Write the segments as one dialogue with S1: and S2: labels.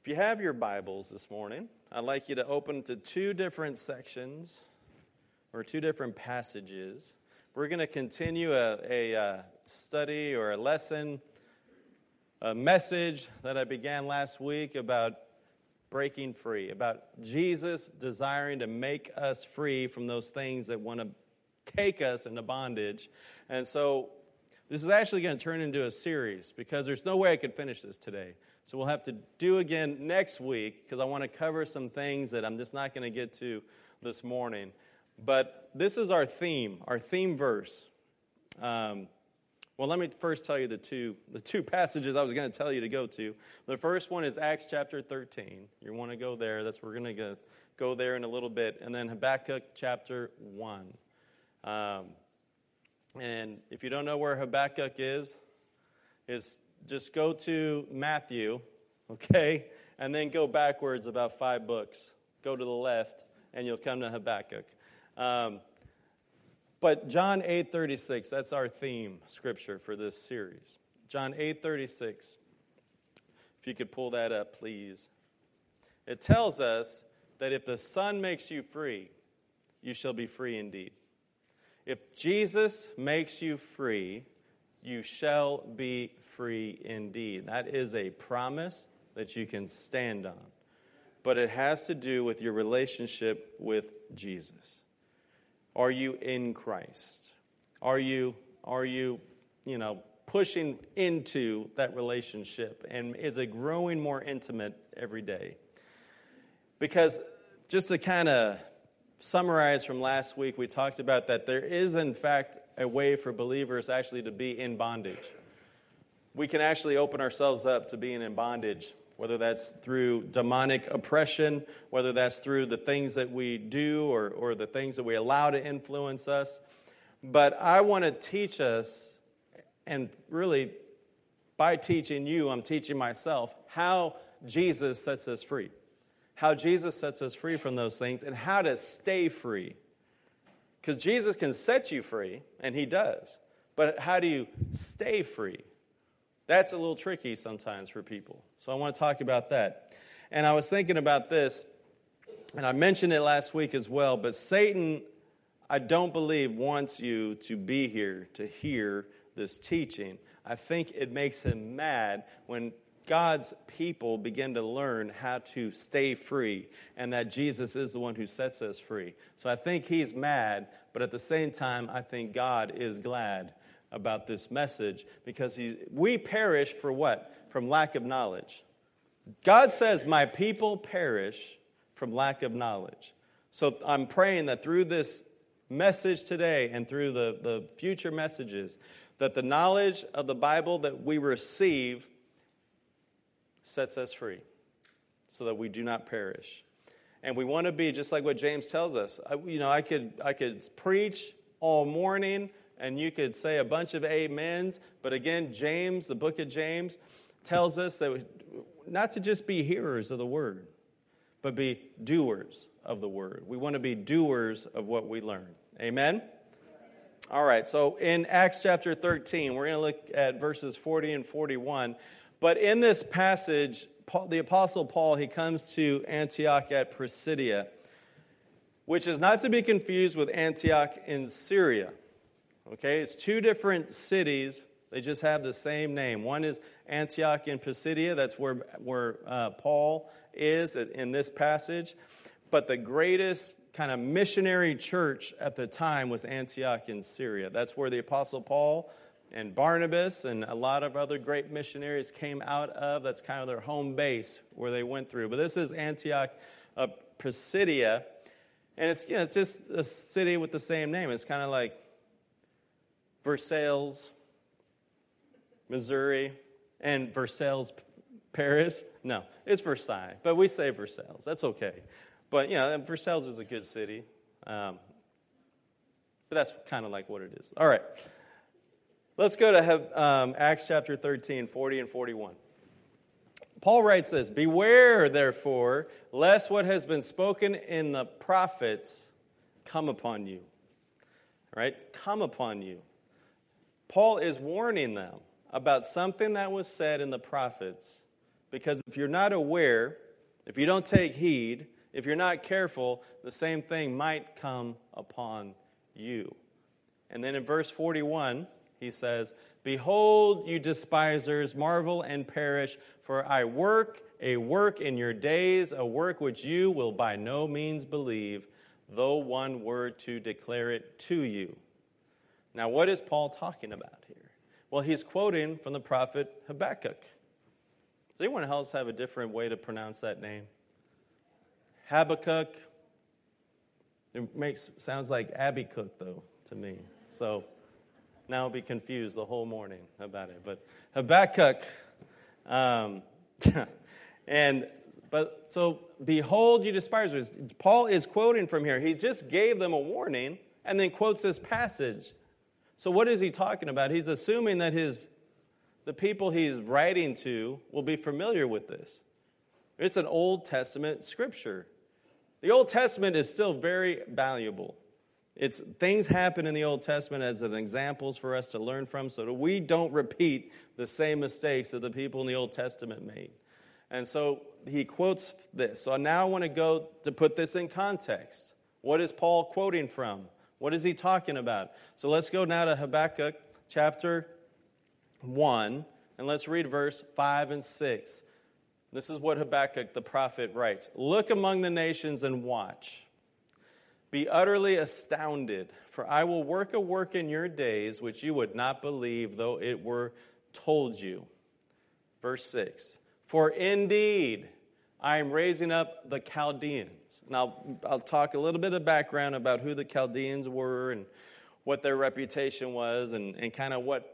S1: If you have your Bibles this morning, I'd like you to open to two different sections or two different passages. We're going to continue a study or a lesson, a message that I began last week about breaking free, about Jesus desiring to make us free from those things that want to take us into bondage. And so this is actually going to turn into a series because there's no way I could finish this today. So we'll have to do again next week because I want to cover some things that I'm just not going to get to this morning. But this is our theme verse. Well, let me first tell you the two passages I was going to tell you to go to. The first one is Acts chapter 13. You want to go there. That's where we're going to go there in a little bit. And then Habakkuk chapter 1. And if you don't know where Habakkuk is just go to Matthew, okay, and then go backwards about 5 books. Go to the left, and you'll come to Habakkuk. But John 8:36, that's our theme scripture for this series. John 8:36. If you could pull that up, please. It tells us that if the Son makes you free, you shall be free indeed. If Jesus makes you free, you shall be free indeed. That is a promise that you can stand on. But it has to do with your relationship with Jesus. Are you in Christ? Are you pushing into that relationship? And is it growing more intimate every day? Because just to kind of summarize from last week, we talked about that there is, in fact, a way for believers actually to be in bondage. We can actually open ourselves up to being in bondage, whether that's through demonic oppression, whether that's through the things that we do or the things that we allow to influence us. But I want to teach us, and really, by teaching you, I'm teaching myself, how Jesus sets us free. How Jesus sets us free from those things and how to stay free. Because Jesus can set you free, and he does. But how do you stay free? That's a little tricky sometimes for people. So I want to talk about that. And I was thinking about this, and I mentioned it last week as well, but Satan, I don't believe, wants you to be here to hear this teaching. I think it makes him mad when God's people begin to learn how to stay free and that Jesus is the one who sets us free. So I think he's mad, but at the same time, I think God is glad about this message because we perish for what? From lack of knowledge. God says, my people perish from lack of knowledge. So I'm praying that through this message today and through the future messages, that the knowledge of the Bible that we receive sets us free so that we do not perish. And we want to be just like what James tells us. I could preach all morning and you could say a bunch of amens, but again, James, the book of James, tells us that not to just be hearers of the word, but be doers of the word. We want to be doers of what we learn. Amen? All right, so in Acts chapter 13, we're going to look at verses 40 and 41. But in this passage, the Apostle Paul, he comes to Antioch at Pisidia, which is not to be confused with Antioch in Syria. Okay, it's two different cities. They just have the same name. One is Antioch in Pisidia. That's where Paul is in this passage. But the greatest kind of missionary church at the time was Antioch in Syria. That's where the Apostle Paul and Barnabas and a lot of other great missionaries came out of. That's kind of their home base where they went through. But this is Antioch of Pisidia. And it's just a city with the same name. It's kind of like Versailles, Missouri, and Versailles, Paris. No, it's Versailles. But we say Versailles. That's okay. But, Versailles is a good city. But that's kind of like what it is. All right. Let's go to Acts chapter 13, 40 and 41. Paul writes this, beware, therefore, lest what has been spoken in the prophets come upon you. All right? Come upon you. Paul is warning them about something that was said in the prophets Because if you're not aware, if you don't take heed, if you're not careful, the same thing might come upon you. And then in verse 41, he says, "Behold, you despisers, marvel and perish, for I work a work in your days, a work which you will by no means believe, though one were to declare it to you." Now, what is Paul talking about here? Well, he's quoting from the prophet Habakkuk. Does anyone else have a different way to pronounce that name? Habakkuk. It sounds like Abby Cook, though, to me. So now I'll be confused the whole morning about it. But Habakkuk, so behold, you despisers. Paul is quoting from here. He just gave them a warning and then quotes this passage. So what is he talking about? He's assuming that the people he's writing to will be familiar with this. It's an Old Testament scripture. The Old Testament is still very valuable. Things happen in the Old Testament as examples for us to learn from so that we don't repeat the same mistakes that the people in the Old Testament made. And so he quotes this. So now I want to go to put this in context. What is Paul quoting from? What is he talking about? So let's go now to Habakkuk chapter 1, and let's read verse 5 and 6. This is what Habakkuk the prophet writes. "Look among the nations and watch. Be utterly astounded, for I will work a work in your days which you would not believe, though it were told you." Verse 6. "For indeed, I am raising up the Chaldeans." Now, I'll talk a little bit of background about who the Chaldeans were and what their reputation was and kind of what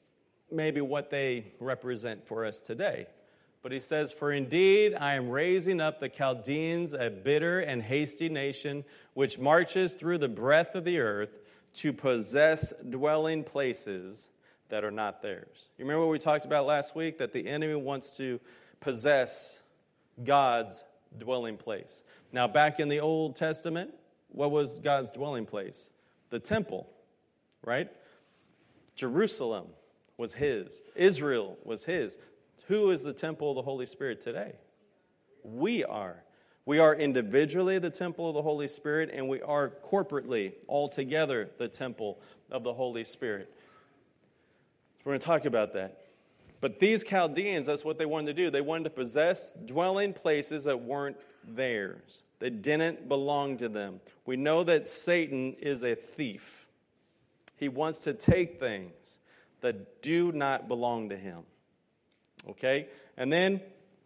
S1: they represent for us today. But he says, "For indeed, I am raising up the Chaldeans, a bitter and hasty nation, which marches through the breadth of the earth to possess dwelling places that are not theirs." You remember what we talked about last week? That the enemy wants to possess God's dwelling place. Now, back in the Old Testament, what was God's dwelling place? The temple, right? Jerusalem was his. Israel was his. Who is the temple of the Holy Spirit today? We are. We are individually the temple of the Holy Spirit, and we are corporately, all together, the temple of the Holy Spirit. We're going to talk about that. But these Chaldeans, that's what they wanted to do. They wanted to possess dwelling places that weren't theirs. They didn't belong to them. We know that Satan is a thief. He wants to take things that do not belong to him. Okay? And then,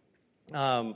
S1: I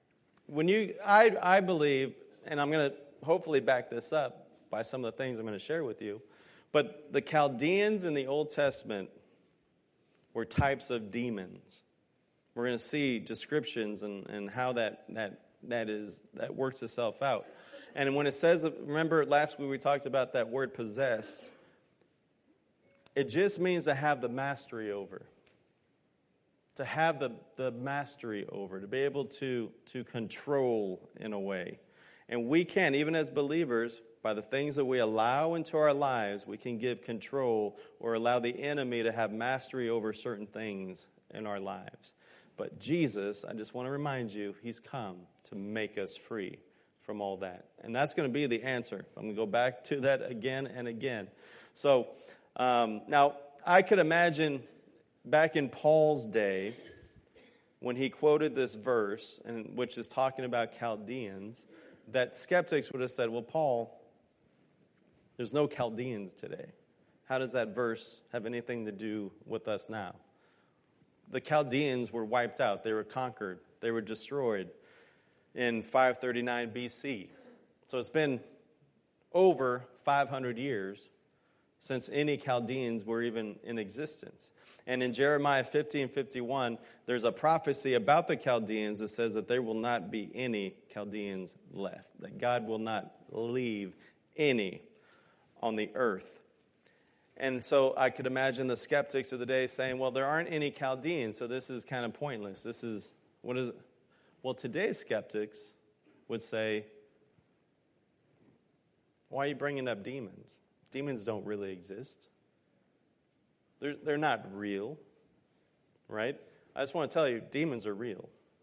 S1: believe, and I'm going to hopefully back this up by some of the things I'm going to share with you, but the Chaldeans in the Old Testament were types of demons. We're going to see descriptions and how that works itself out. And when it says, remember last week we talked about that word possessed, it just means to have the mastery over. To have the mastery over, to be able to control in a way. And we can, even as believers, by the things that we allow into our lives, we can give control or allow the enemy to have mastery over certain things in our lives. But Jesus, I just want to remind you, he's come to make us free from all that. And that's going to be the answer. I'm going to go back to that again and again. So now I could imagine back in Paul's day, when he quoted this verse, and which is talking about Chaldeans, that skeptics would have said, well, Paul, there's no Chaldeans today. How does that verse have anything to do with us now? The Chaldeans were wiped out. They were conquered. They were destroyed in 539 BC. So it's been over 500 years since any Chaldeans were even in existence. And in Jeremiah 50:51, there's a prophecy about the Chaldeans that says that there will not be any Chaldeans left, that God will not leave any on the earth. And so I could imagine the skeptics of the day saying, well, there aren't any Chaldeans, so this is kind of pointless. This is, what is it? Well, today's skeptics would say, why are you bringing up demons? Demons don't really exist. They're not real, right? I just want to tell you, demons are real.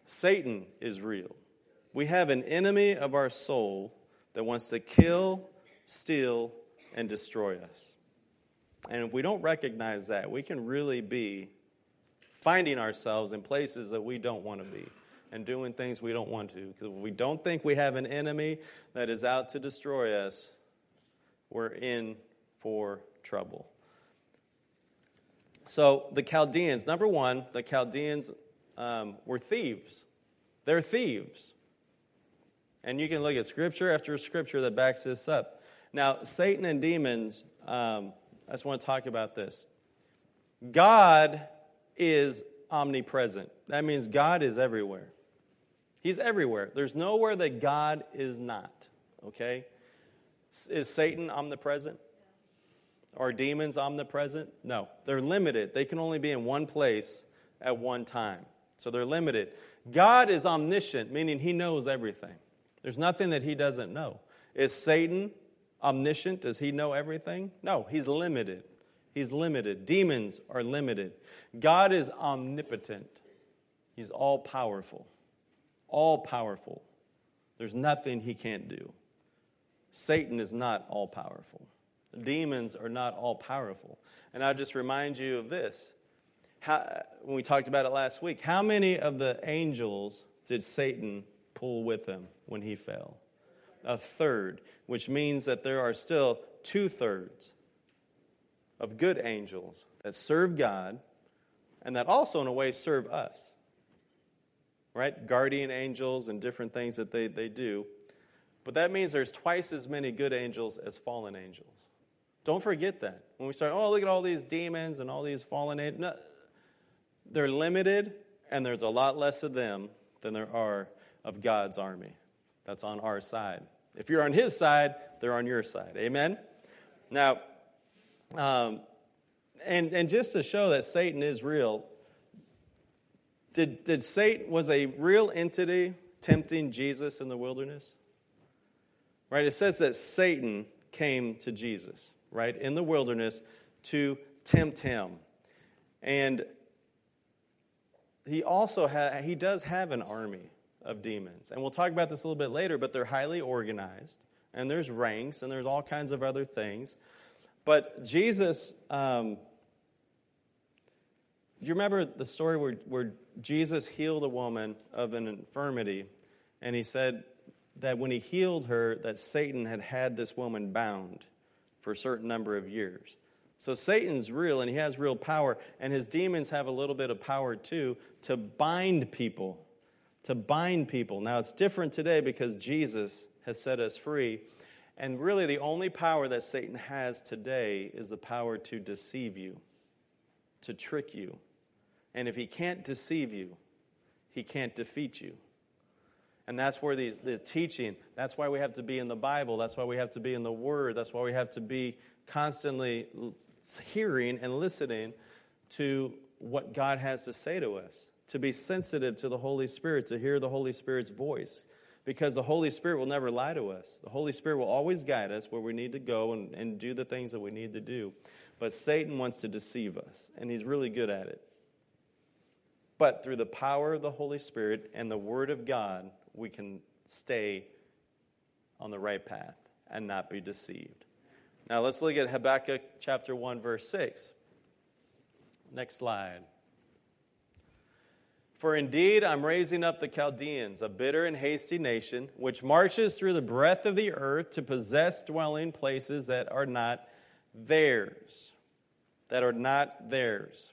S1: Satan is real. We have an enemy of our soul that wants to kill, steal, and destroy us. And if we don't recognize that, we can really be finding ourselves in places that we don't want to be and doing things we don't want to. Because if we don't think we have an enemy that is out to destroy us, we're in for trouble. So the Chaldeans, number one, the Chaldeans were thieves. They're thieves. And you can look at scripture after scripture that backs this up. Now, Satan and demons, I just want to talk about this. God is omnipresent. That means God is everywhere. He's everywhere. There's nowhere that God is not. Okay? Is Satan omnipresent? Are demons omnipresent? No. They're limited. They can only be in one place at one time. So they're limited. God is omniscient, meaning he knows everything. There's nothing that he doesn't know. Is Satan omniscient? Does he know everything? No, he's limited. He's limited. Demons are limited. God is omnipotent. He's all-powerful. All-powerful. There's nothing he can't do. Satan is not all-powerful. Demons are not all-powerful. And I'll just remind you of this. When we talked about it last week, how many of the angels did Satan pull with him when he fell? A third, which means that there are still 2/3 of good angels that serve God and that also, in a way, serve us. Right? Guardian angels and different things that they do. But that means there's twice as many good angels as fallen angels. Don't forget that. When we start, look at all these demons and all these fallen angels. No, they're limited, and there's a lot less of them than there are of God's army that's on our side. If you're on his side, they're on your side. Amen? Now, and just to show that Satan is real, did Satan, was a real entity tempting Jesus in the wilderness? Right? It says that Satan came to Jesus, right, in the wilderness to tempt him. And he also he does have an army of demons. And we'll talk about this a little bit later, but they're highly organized. And there's ranks, and there's all kinds of other things. But Jesus, do you remember the story where Jesus healed a woman of an infirmity, and he said that when he healed her, that Satan had this woman bound for a certain number of years. So Satan's real, and he has real power, and his demons have a little bit of power too to bind people. To bind people. Now, it's different today because Jesus has set us free, and really the only power that Satan has today is the power to deceive you, to trick you. And if he can't deceive you, he can't defeat you. And that's where the teaching, that's why we have to be in the Bible, that's why we have to be in the Word, that's why we have to be constantly hearing and listening to what God has to say to us, to be sensitive to the Holy Spirit, to hear the Holy Spirit's voice, because the Holy Spirit will never lie to us. The Holy Spirit will always guide us where we need to go and do the things that we need to do. But Satan wants to deceive us, and he's really good at it. But through the power of the Holy Spirit and the Word of God, we can stay on the right path and not be deceived. Now let's look at Habakkuk chapter 1, verse 6. Next slide. For indeed I'm raising up the Chaldeans, a bitter and hasty nation, which marches through the breadth of the earth to possess dwelling places that are not theirs. That are not theirs.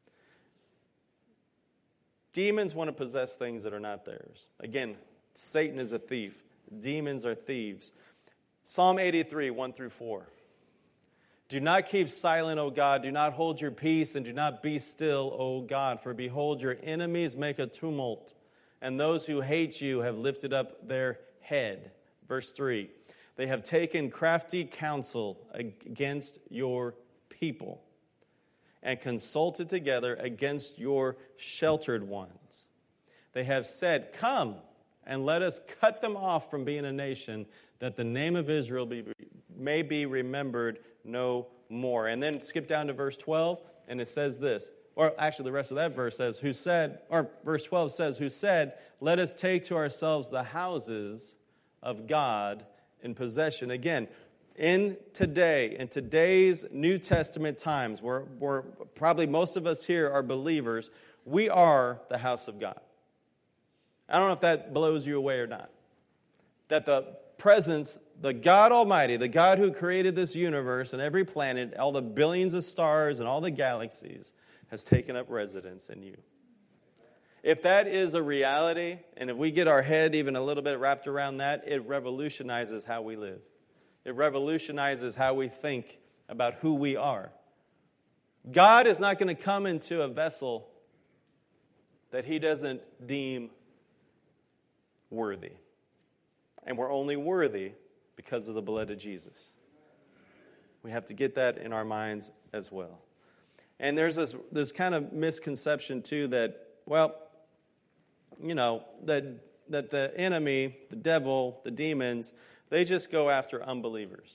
S1: Demons want to possess things that are not theirs. Again, Satan is a thief. Demons are thieves. Psalm 83, 1 through 4. Do not keep silent, O God. Do not hold your peace, and do not be still, O God. For behold, your enemies make a tumult, and those who hate you have lifted up their head. Verse 3. They have taken crafty counsel against your people, and consulted together against your sheltered ones. They have said, come, and let us cut them off from being a nation, that the name of Israel may be remembered no more. And then skip down to verse 12, and it says this, or actually the rest of that verse says, who said, or verse 12 says, who said, let us take to ourselves the houses of God in possession. Again, in today's New Testament times, where probably most of us here are believers, we are the house of God. I don't know if that blows you away or not. That the presence, the God Almighty, the God who created this universe and every planet, all the billions of stars and all the galaxies, has taken up residence in you. If that is a reality, and if we get our head even a little bit wrapped around that, it revolutionizes how we live. It revolutionizes how we think about who we are. God is not going to come into a vessel that he doesn't deem worthy. And we're only worthy because of the blood of Jesus. We have to get that in our minds as well. And there's this kind of misconception too that, well, you know, that the enemy, the devil, the demons, they just go after unbelievers.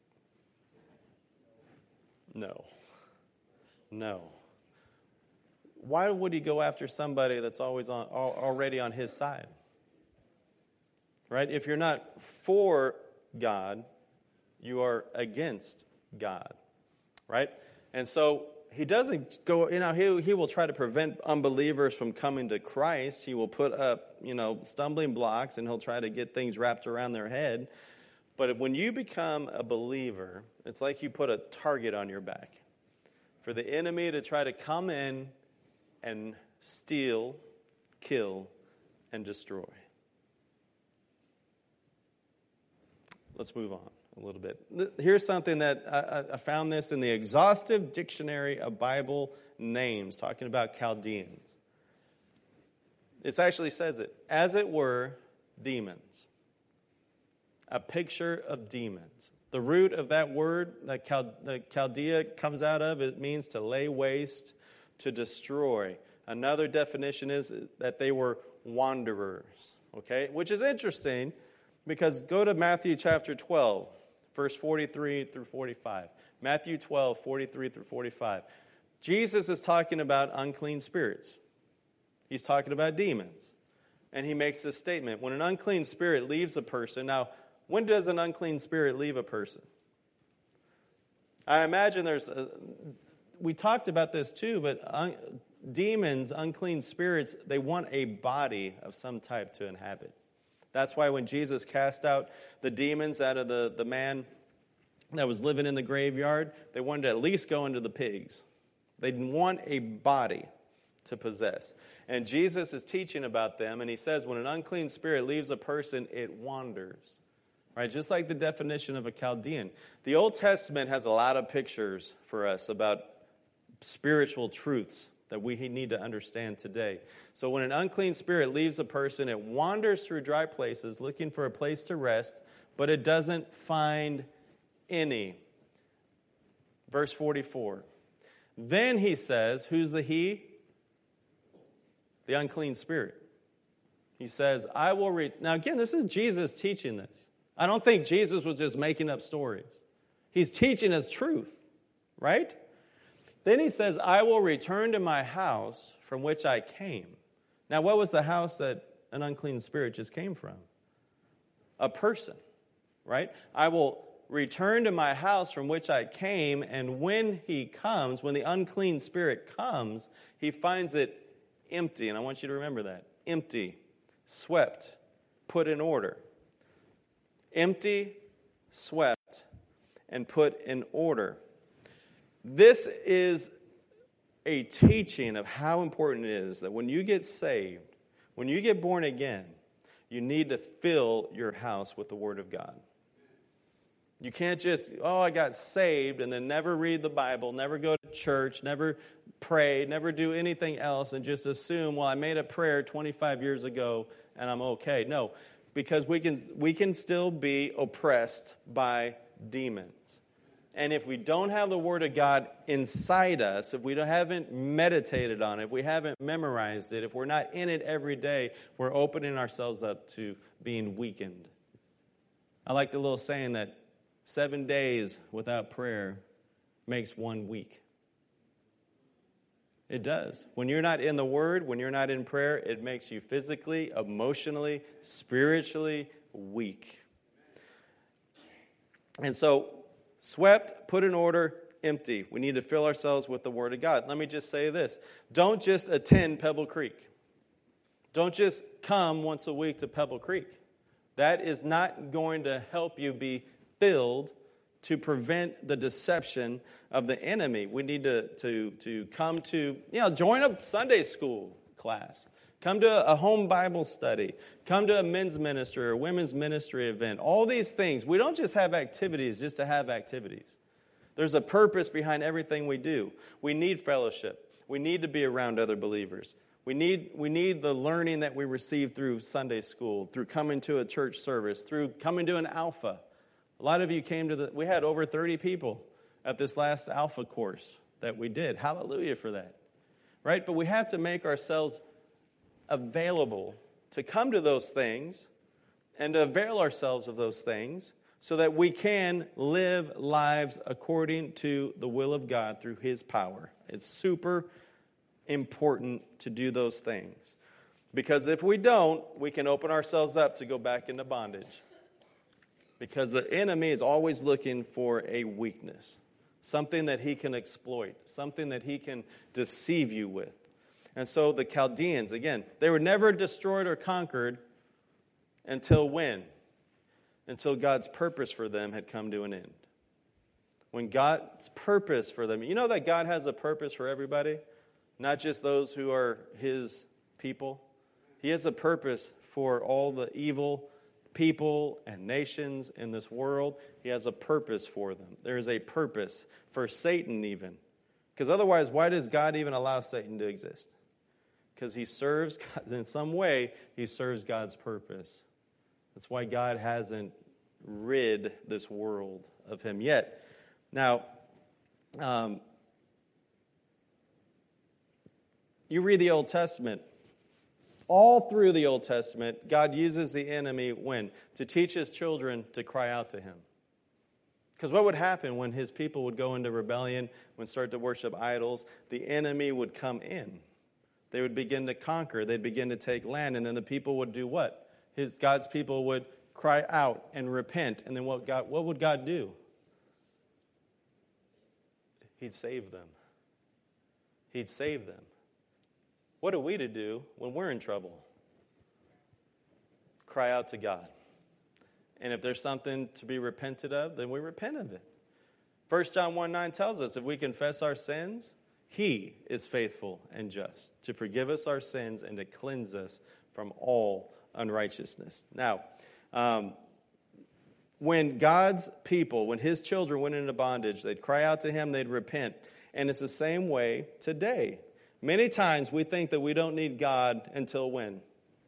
S1: No. Why would he go after somebody that's already on his side? Right? If you're not for God, you are against God. Right? And so he doesn't go, he will try to prevent unbelievers from coming to Christ. He will put up, stumbling blocks, and he'll try to get things wrapped around their head. But when you become a believer, it's like you put a target on your back for the enemy to try to come in and steal, kill, and destroy. Let's move on a little bit. Here's something that I found this in the Exhaustive Dictionary of Bible Names, talking about Chaldeans. It actually says it, as it were, demons. A picture of demons. The root of that word that Chaldea comes out of, it means to lay waste, to destroy. Another definition is that they were wanderers. Okay, which is interesting because go to Matthew chapter 12, verse 43 through 45. Matthew 12, 43 through 45. Jesus is talking about unclean spirits. He's talking about demons. And he makes this statement. When an unclean spirit leaves a person, now, when does an unclean spirit leave a person? I imagine we talked about this too, but demons, unclean spirits, they want a body of some type to inhabit. That's why when Jesus cast out the demons out of the man that was living in the graveyard, they wanted to at least go into the pigs. They'd want a body to possess. And Jesus is teaching about them, and he says when an unclean spirit leaves a person, it wanders. Right, just like the definition of a Chaldean. The Old Testament has a lot of pictures for us about spiritual truths that we need to understand today. So when an unclean spirit leaves a person, it wanders through dry places looking for a place to rest, but it doesn't find any. Verse 44. Then he says, who's the he? The unclean spirit. He says, I will Now again, this is Jesus teaching this. I don't think Jesus was just making up stories. He's teaching us truth, right? Then he says, I will return to my house from which I came. Now, what was the house that an unclean spirit just came from? A person, right? I will return to my house from which I came, and when he comes, when the unclean spirit comes, he finds it empty. And I want you to remember that. Empty, swept, put in order. Empty, swept, and put in order. This is a teaching of how important it is that when you get saved, when you get born again, you need to fill your house with the Word of God. You can't just, I got saved, and then never read the Bible, never go to church, never pray, never do anything else, and just assume, I made a prayer 25 years ago, and I'm okay. No. Because we can still be oppressed by demons. And if we don't have the Word of God inside us, if we haven't meditated on it, if we haven't memorized it, if we're not in it every day, we're opening ourselves up to being weakened. I like the little saying that 7 days without prayer makes 1 week. It does. When you're not in the Word, when you're not in prayer, it makes you physically, emotionally, spiritually weak. And so, swept, put in order, empty. We need to fill ourselves with the Word of God. Let me just say this. Don't just attend Pebble Creek. Don't just come once a week to Pebble Creek. That is not going to help you be filled to prevent the deception of the enemy. We need to come to, join a Sunday school class. Come to a home Bible study. Come to a men's ministry or women's ministry event. All these things. We don't just have activities just to have activities. There's a purpose behind everything we do. We need fellowship. We need to be around other believers. We need the learning that we receive through Sunday school, through coming to a church service, through coming to an Alpha. A lot of you came to we had over 30 people at this last Alpha course that we did. Hallelujah for that. Right? But we have to make ourselves available to come to those things and to avail ourselves of those things so that we can live lives according to the will of God through His power. It's super important to do those things. Because if we don't, we can open ourselves up to go back into bondage. Because the enemy is always looking for a weakness. Something that he can exploit. Something that he can deceive you with. And so the Chaldeans, again, they were never destroyed or conquered until when? Until God's purpose for them had come to an end. When God's purpose for them, you know that God has a purpose for everybody? Not just those who are His people. He has a purpose for all the evil people and nations in this world. He has a purpose for them. There is a purpose for Satan even. Because otherwise, why does God even allow Satan to exist? Because he serves, in some way, he serves God's purpose. That's why God hasn't rid this world of him yet. Now, you read the Old Testament. All through the Old Testament, God uses the enemy when? To teach His children to cry out to Him. Because what would happen when His people would go into rebellion, would start to worship idols? The enemy would come in. They would begin to conquer. They'd begin to take land. And then the people would do what? God's people would cry out and repent. And then what would God do? He'd save them. He'd save them. What are we to do when we're in trouble? Cry out to God. And if there's something to be repented of, then we repent of it. 1 John 1:9 tells us if we confess our sins, He is faithful and just to forgive us our sins and to cleanse us from all unrighteousness. Now, when God's people, when His children went into bondage, they'd cry out to Him, they'd repent. And it's the same way today. Many times we think that we don't need God until when?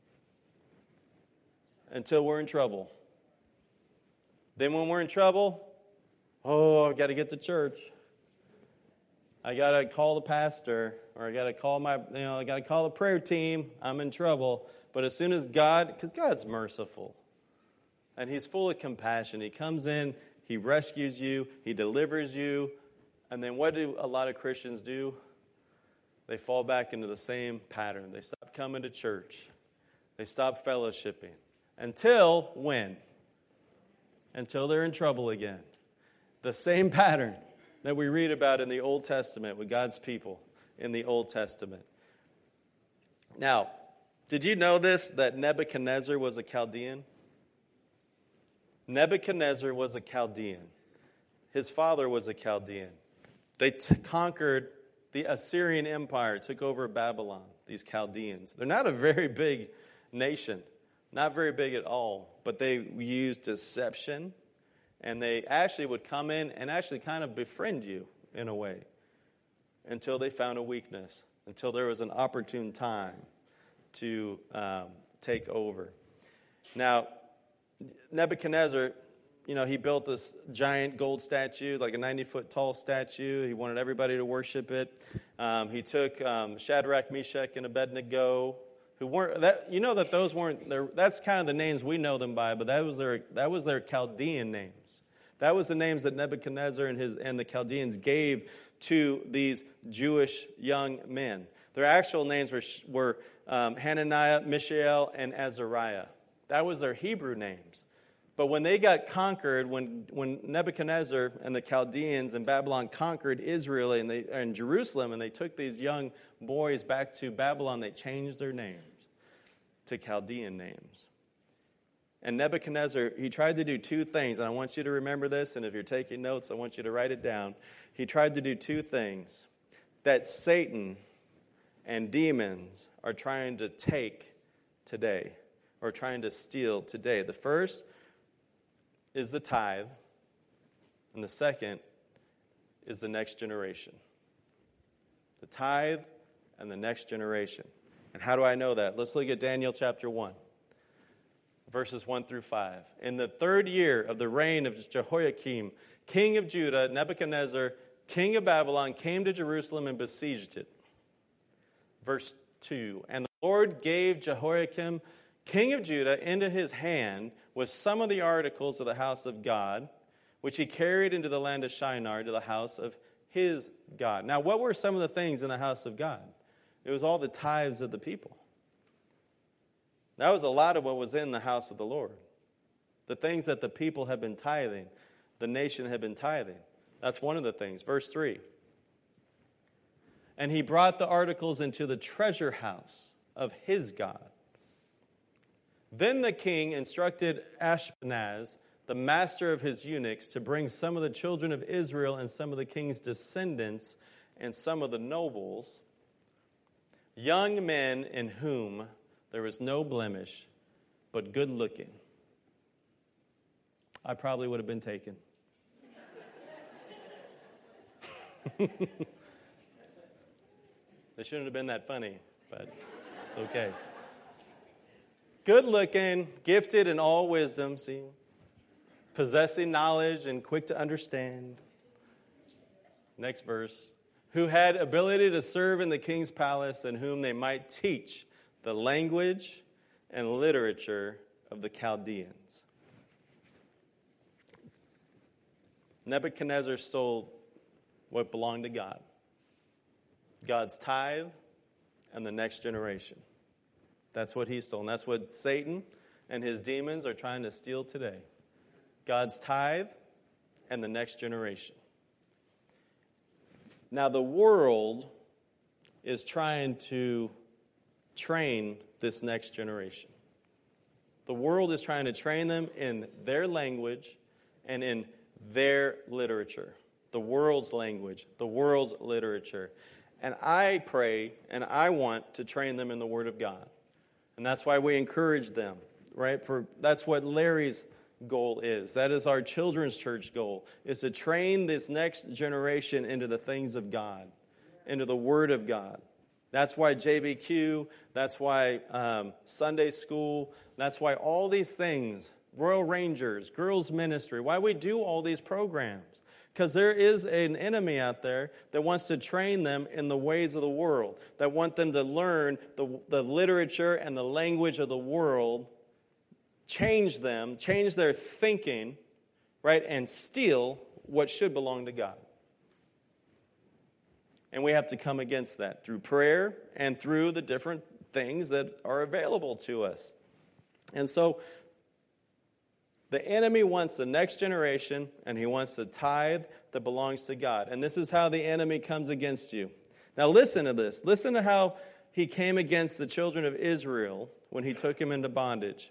S1: Until we're in trouble. Then when we're in trouble, I've got to get to church. I got to call the pastor, or I got to call I got to call the prayer team. I'm in trouble. But as soon as because God's merciful, and He's full of compassion, He comes in, He rescues you, He delivers you, and then what do a lot of Christians do? They fall back into the same pattern. They stop coming to church. They stop fellowshipping. Until when? Until they're in trouble again. The same pattern that we read about in the Old Testament with God's people in the Old Testament. Now, did you know this, that Nebuchadnezzar was a Chaldean? Nebuchadnezzar was a Chaldean. His father was a Chaldean. They conquered the Assyrian Empire, took over Babylon, these Chaldeans. They're not a very big nation, not very big at all, but they used deception, and they actually would come in and actually kind of befriend you in a way until they found a weakness, until there was an opportune time to take over. Now, Nebuchadnezzar, he built this giant gold statue, like a 90-foot tall statue. He wanted everybody to worship it. He took Shadrach, Meshach, and Abednego, who weren't that those weren't. That's kind of the names we know them by, but that was their Chaldean names. That was the names that Nebuchadnezzar and the Chaldeans gave to these Jewish young men. Their actual names were Hananiah, Mishael, and Azariah. That was their Hebrew names. But when they got conquered, when Nebuchadnezzar and the Chaldeans and Babylon conquered Israel and Jerusalem, and they took these young boys back to Babylon, they changed their names to Chaldean names. And Nebuchadnezzar, he tried to do two things, and I want you to remember this, and if you're taking notes, I want you to write it down. He tried to do two things that Satan and demons are trying to take today, or trying to steal today. The first is the tithe, and the second is the next generation. The tithe and the next generation. And how do I know that? Let's look at Daniel chapter 1, verses 1 through 5. In the 3rd year of the reign of Jehoiakim, king of Judah, Nebuchadnezzar, king of Babylon, came to Jerusalem and besieged it. Verse 2, and the Lord gave Jehoiakim, king of Judah, into his hand with some of the articles of the house of God, which he carried into the land of Shinar to the house of his God. Now, what were some of the things in the house of God? It was all the tithes of the people. That was a lot of what was in the house of the Lord. The things that the people had been tithing, the nation had been tithing. That's one of the things. Verse 3. And he brought the articles into the treasure house of his God. Then the king instructed Ashpenaz, the master of his eunuchs, to bring some of the children of Israel and some of the king's descendants and some of the nobles, young men in whom there was no blemish, but good looking. I probably would have been taken. They shouldn't have been that funny, but it's okay. Good looking, gifted in all wisdom, see, possessing knowledge and quick to understand. Next verse. Who had ability to serve in the king's palace, and whom they might teach the language and literature of the Chaldeans. Nebuchadnezzar stole what belonged to God. God's tithe and the next generation. That's what he stole. And that's what Satan and his demons are trying to steal today. God's tithe and the next generation. Now, the world is trying to train this next generation. The world is trying to train them in their language and in their literature. The world's language, the world's literature. And I pray and I want to train them in the Word of God. And that's why we encourage them, right? That's what Larry's goal is. That is our children's church goal, is to train this next generation into the things of God, into the Word of God. That's why JBQ, that's why Sunday school, that's why all these things, Royal Rangers, Girls Ministry, why we do all these programs. Because there is an enemy out there that wants to train them in the ways of the world, that want them to learn the literature and the language of the world, change them, change their thinking, right, and steal what should belong to God. And we have to come against that through prayer and through the different things that are available to us. And so the enemy wants the next generation, and he wants the tithe that belongs to God. And this is how the enemy comes against you. Now listen to this. Listen to how he came against the children of Israel when he took them into bondage.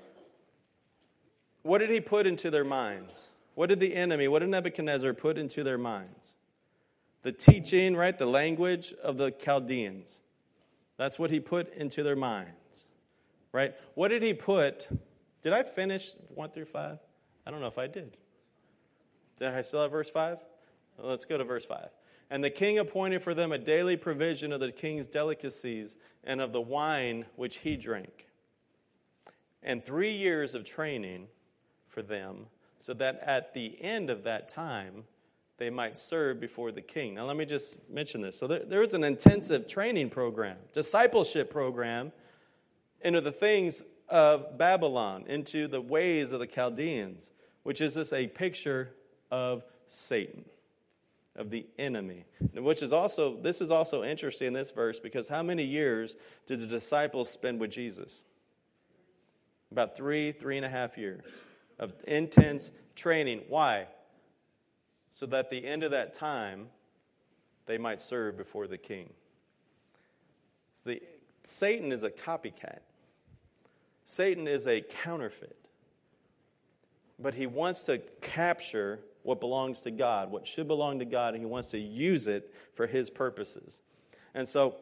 S1: What did he put into their minds? What did Nebuchadnezzar put into their minds? The teaching, right, the language of the Chaldeans. That's what he put into their minds, right? What did he put? Did I finish 1 through 5? I don't know if I did. Did I still have verse 5? Well, let's go to verse 5. And the king appointed for them a daily provision of the king's delicacies and of the wine which he drank, and 3 years of training for them, so that at the end of that time they might serve before the king. Now let me just mention this. So there is an intensive training program, discipleship program into the things of Babylon, into the ways of the Chaldeans, which is just a picture of Satan. of the enemy. This is also interesting in this verse, because how many years did the disciples spend with Jesus? About 3.5 years of intense training. Why? So that at the end of that time, they might serve before the king. See, Satan is a copycat. Satan is a counterfeit. But he wants to capture what belongs to God, what should belong to God, and he wants to use it for his purposes. And so,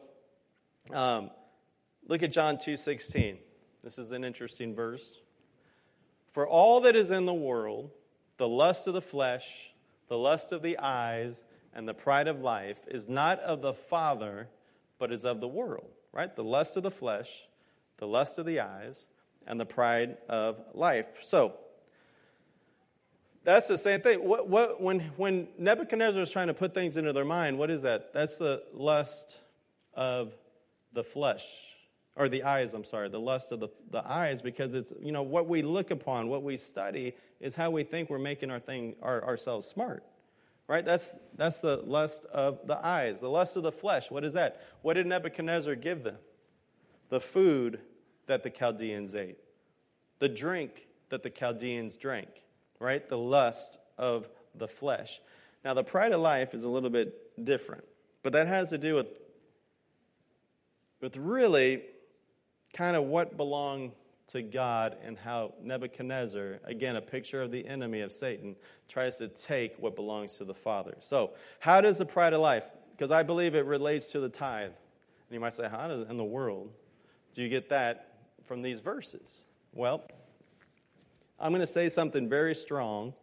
S1: look at John 2:16. This is an interesting verse. For all that is in the world, the lust of the flesh, the lust of the eyes, and the pride of life is not of the Father, but is of the world. Right? The lust of the flesh, the lust of the eyes, and the pride of life. So, that's the same thing. When Nebuchadnezzar is trying to put things into their mind, what is that? That's the lust of the flesh, or the eyes, the lust of the eyes, because it's, what we look upon, what we study is how we think we're making ourselves smart. Right? That's the lust of the eyes. The lust of the flesh, what is that? What did Nebuchadnezzar give them? The food that the Chaldeans ate. The drink that the Chaldeans drank. Right? The lust of the flesh. Now, the pride of life is a little bit different. But that has to do with really kind of what belonged to God, and how Nebuchadnezzar, again, a picture of the enemy of Satan, tries to take what belongs to the Father. So, how does the pride of life? Because I believe it relates to the tithe. And you might say, how in the world do you get that from these verses? Well, I'm going to say something very strong,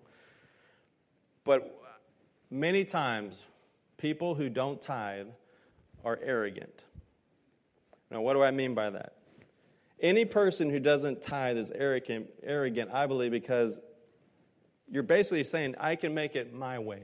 S1: but many times people who don't tithe are arrogant. Now, what do I mean by that? Any person who doesn't tithe is arrogant, I believe, because you're basically saying, I can make it my way.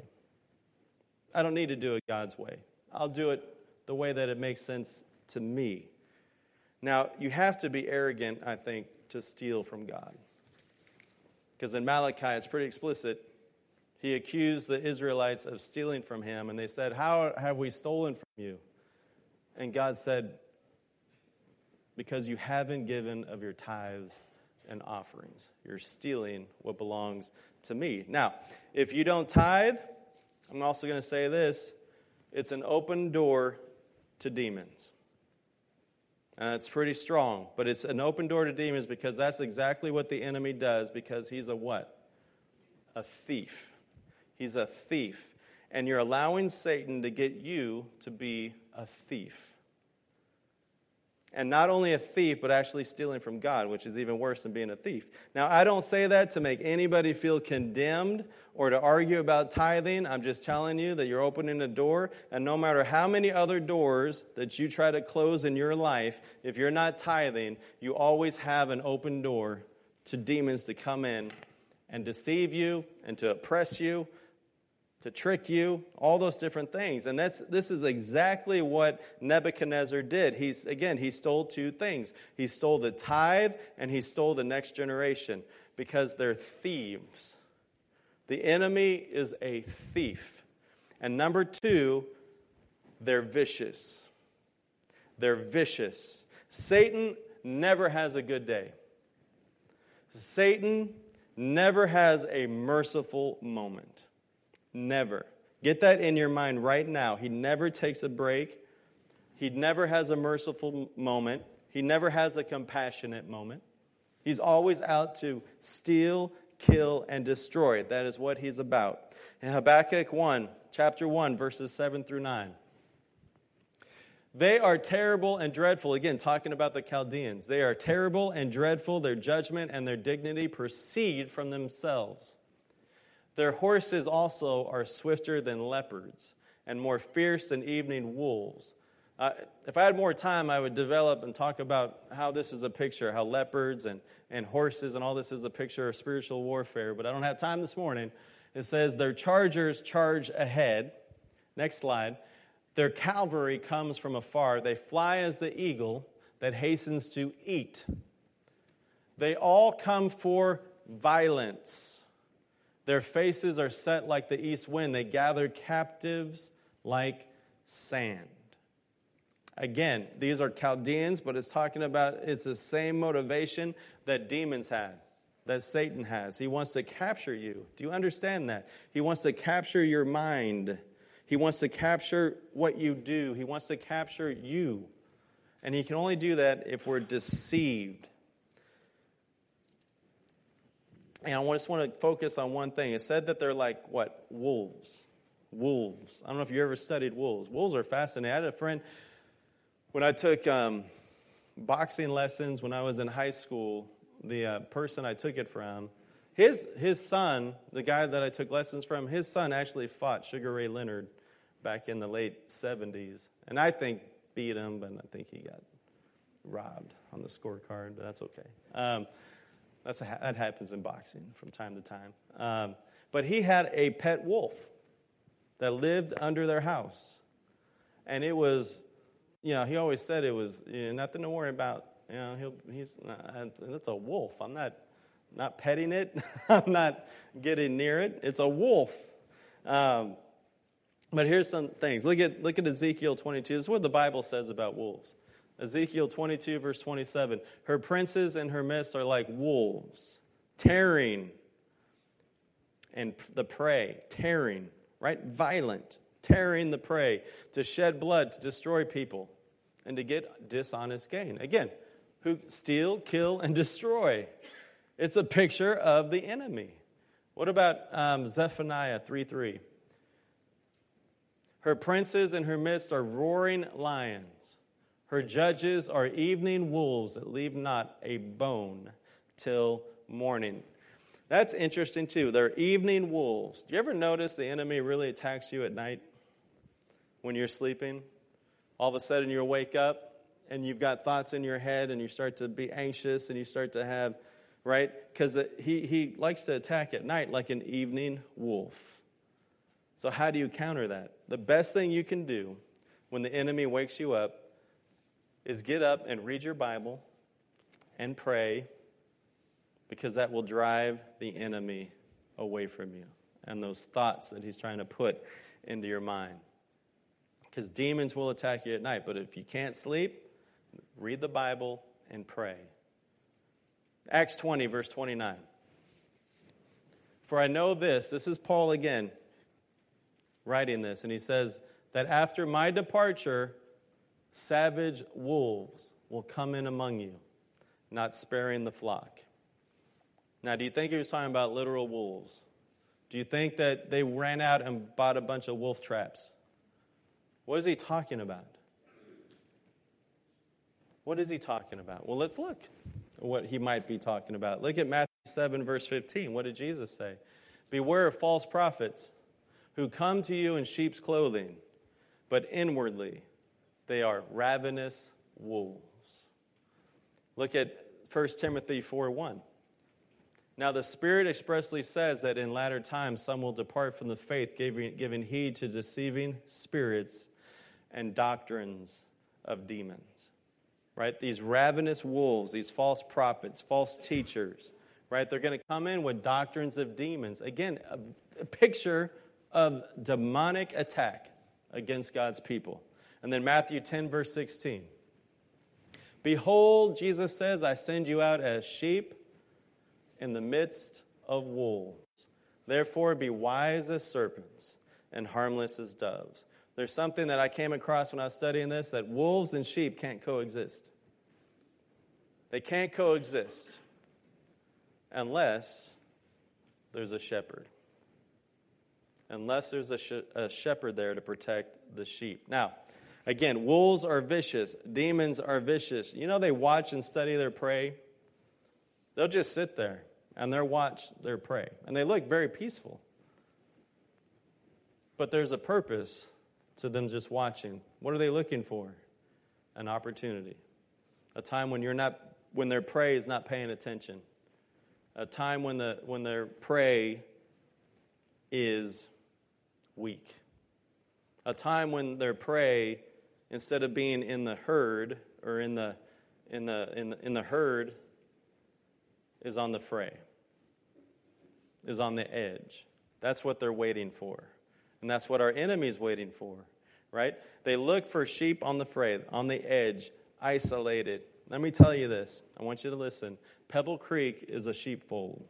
S1: I don't need to do it God's way. I'll do it the way that it makes sense to me. Now, you have to be arrogant, I think, to steal from God. Because in Malachi, it's pretty explicit. He accused the Israelites of stealing from him, and they said, how have we stolen from you? And God said, because you haven't given of your tithes and offerings. You're stealing what belongs to me. Now, if you don't tithe, I'm also going to say this, it's an open door to demons. And it's pretty strong, but it's an open door to demons, because that's exactly what the enemy does, because he's a what? A thief. He's a thief. And you're allowing Satan to get you to be a thief. And not only a thief, but actually stealing from God, which is even worse than being a thief. Now, I don't say that to make anybody feel condemned or to argue about tithing. I'm just telling you that you're opening a door, and no matter how many other doors that you try to close in your life, if you're not tithing, you always have an open door to demons to come in and deceive you and to oppress you, to trick you, all those different things. And this is exactly what Nebuchadnezzar did. He stole two things. He stole the tithe, and he stole the next generation, because they're thieves. The enemy is a thief. And number two, they're vicious. They're vicious. Satan never has a good day. Satan never has a merciful moment. Never. Get that in your mind right now. He never takes a break. He never has a merciful moment. He never has a compassionate moment. He's always out to steal, kill, and destroy. That is what he's about. In Habakkuk 1, chapter 1, verses 7 through 9. They are terrible and dreadful. Again, talking about the Chaldeans. They are terrible and dreadful. Their judgment and their dignity proceed from themselves. Their horses also are swifter than leopards and more fierce than evening wolves. If I had more time, I would develop and talk about how this is a picture, how leopards and horses and all this is a picture of spiritual warfare, but I don't have time this morning. It says, their chargers charge ahead. Next slide. Their cavalry comes from afar. They fly as the eagle that hastens to eat. They all come for violence. Their faces are set like the east wind. They gather captives like sand. Again, these are Chaldeans, but it's the same motivation that demons had, that Satan has. He wants to capture you. Do you understand that? He wants to capture your mind. He wants to capture what you do. He wants to capture you. And he can only do that if we're deceived. And I just want to focus on one thing. It said that they're like, what? Wolves. Wolves. I don't know if you ever studied wolves. Wolves are fascinating. I had a friend, when I took boxing lessons when I was in high school, the person I took it from, his son, the guy that I took lessons from, his son actually fought Sugar Ray Leonard back in the late 70s. And I think beat him, but I think he got robbed on the scorecard, but that's okay. That happens in boxing from time to time. But he had a pet wolf that lived under their house. And it was, he always said it was nothing to worry about. It's a wolf. I'm not petting it. I'm not getting near it. It's a wolf. But here's some things. Look at Ezekiel 22. This is what the Bible says about wolves. Ezekiel 22, verse 27. Her princes in her midst are like wolves, tearing, and the prey, tearing, right? Violent, tearing the prey, to shed blood, to destroy people, and to get dishonest gain. Again, who steal, kill, and destroy. It's a picture of the enemy. What about Zephaniah 3:3? Her princes in her midst are roaring lions. Her judges are evening wolves that leave not a bone till morning. That's interesting too. They're evening wolves. Do you ever notice the enemy really attacks you at night when you're sleeping? All of a sudden you wake up and you've got thoughts in your head and you start to be anxious and you start to have, right? Because he likes to attack at night like an evening wolf. So how do you counter that? The best thing you can do when the enemy wakes you up is get up and read your Bible and pray, because that will drive the enemy away from you and those thoughts that he's trying to put into your mind. Because demons will attack you at night, but if you can't sleep, read the Bible and pray. Acts 20, verse 29. For I know this is Paul again writing this, and he says that after my departure, savage wolves will come in among you, not sparing the flock. Now, do you think he was talking about literal wolves? Do you think that they ran out and bought a bunch of wolf traps? What is he talking about? What is he talking about? Well, let's look at what he might be talking about. Look at Matthew 7, verse 15. What did Jesus say? Beware of false prophets who come to you in sheep's clothing, but inwardly they are ravenous wolves. Look at 1 Timothy 4:1. Now the Spirit expressly says that in latter times some will depart from the faith, giving heed to deceiving spirits and doctrines of demons. Right? These ravenous wolves, these false prophets, false teachers, right? They're going to come in with doctrines of demons. Again, a picture of demonic attack against God's people. And then Matthew 10, verse 16. Behold, Jesus says, I send you out as sheep in the midst of wolves. Therefore, be wise as serpents and harmless as doves. There's something that I came across when I was studying this, that wolves and sheep can't coexist. They can't coexist unless there's a shepherd. Unless there's a shepherd there to protect the sheep. Now, again, wolves are vicious. Demons are vicious. You know, they watch and study their prey. They'll just sit there and they'll watch their prey. And they look very peaceful. But there's a purpose to them just watching. What are they looking for? An opportunity. A time when when their prey is not paying attention. A time when their prey is weak. A time when their prey, instead of being in the herd or in the herd, is on the fray. is on the edge. That's what they're waiting for. And that's what our enemy's waiting for, right? They look for sheep on the fray, on the edge, isolated. Let me tell you this. I want you to listen. Pebble Creek is a sheepfold.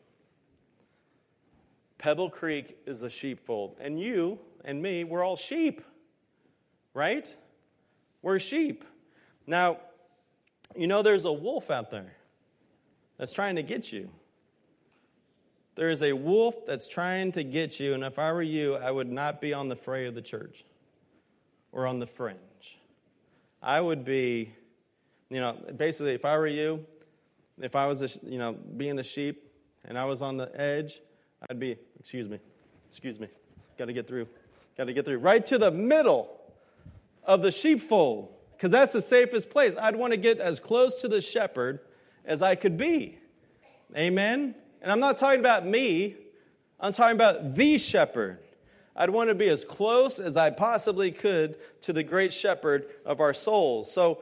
S1: Pebble Creek is a sheepfold. And you and me, we're all sheep, right? We're sheep. Now, you know there's a wolf out there that's trying to get you. There is a wolf that's trying to get you, and if I were you, I would not be on the fray of the church or on the fringe. I would be, basically, if I were you, if I was, being a sheep and I was on the edge, I'd be, excuse me, got to get through, right to the middle of the sheepfold, because that's the safest place. I'd want to get as close to the shepherd as I could be. Amen? And I'm not talking about me. I'm talking about the shepherd. I'd want to be as close as I possibly could to the great shepherd of our souls. So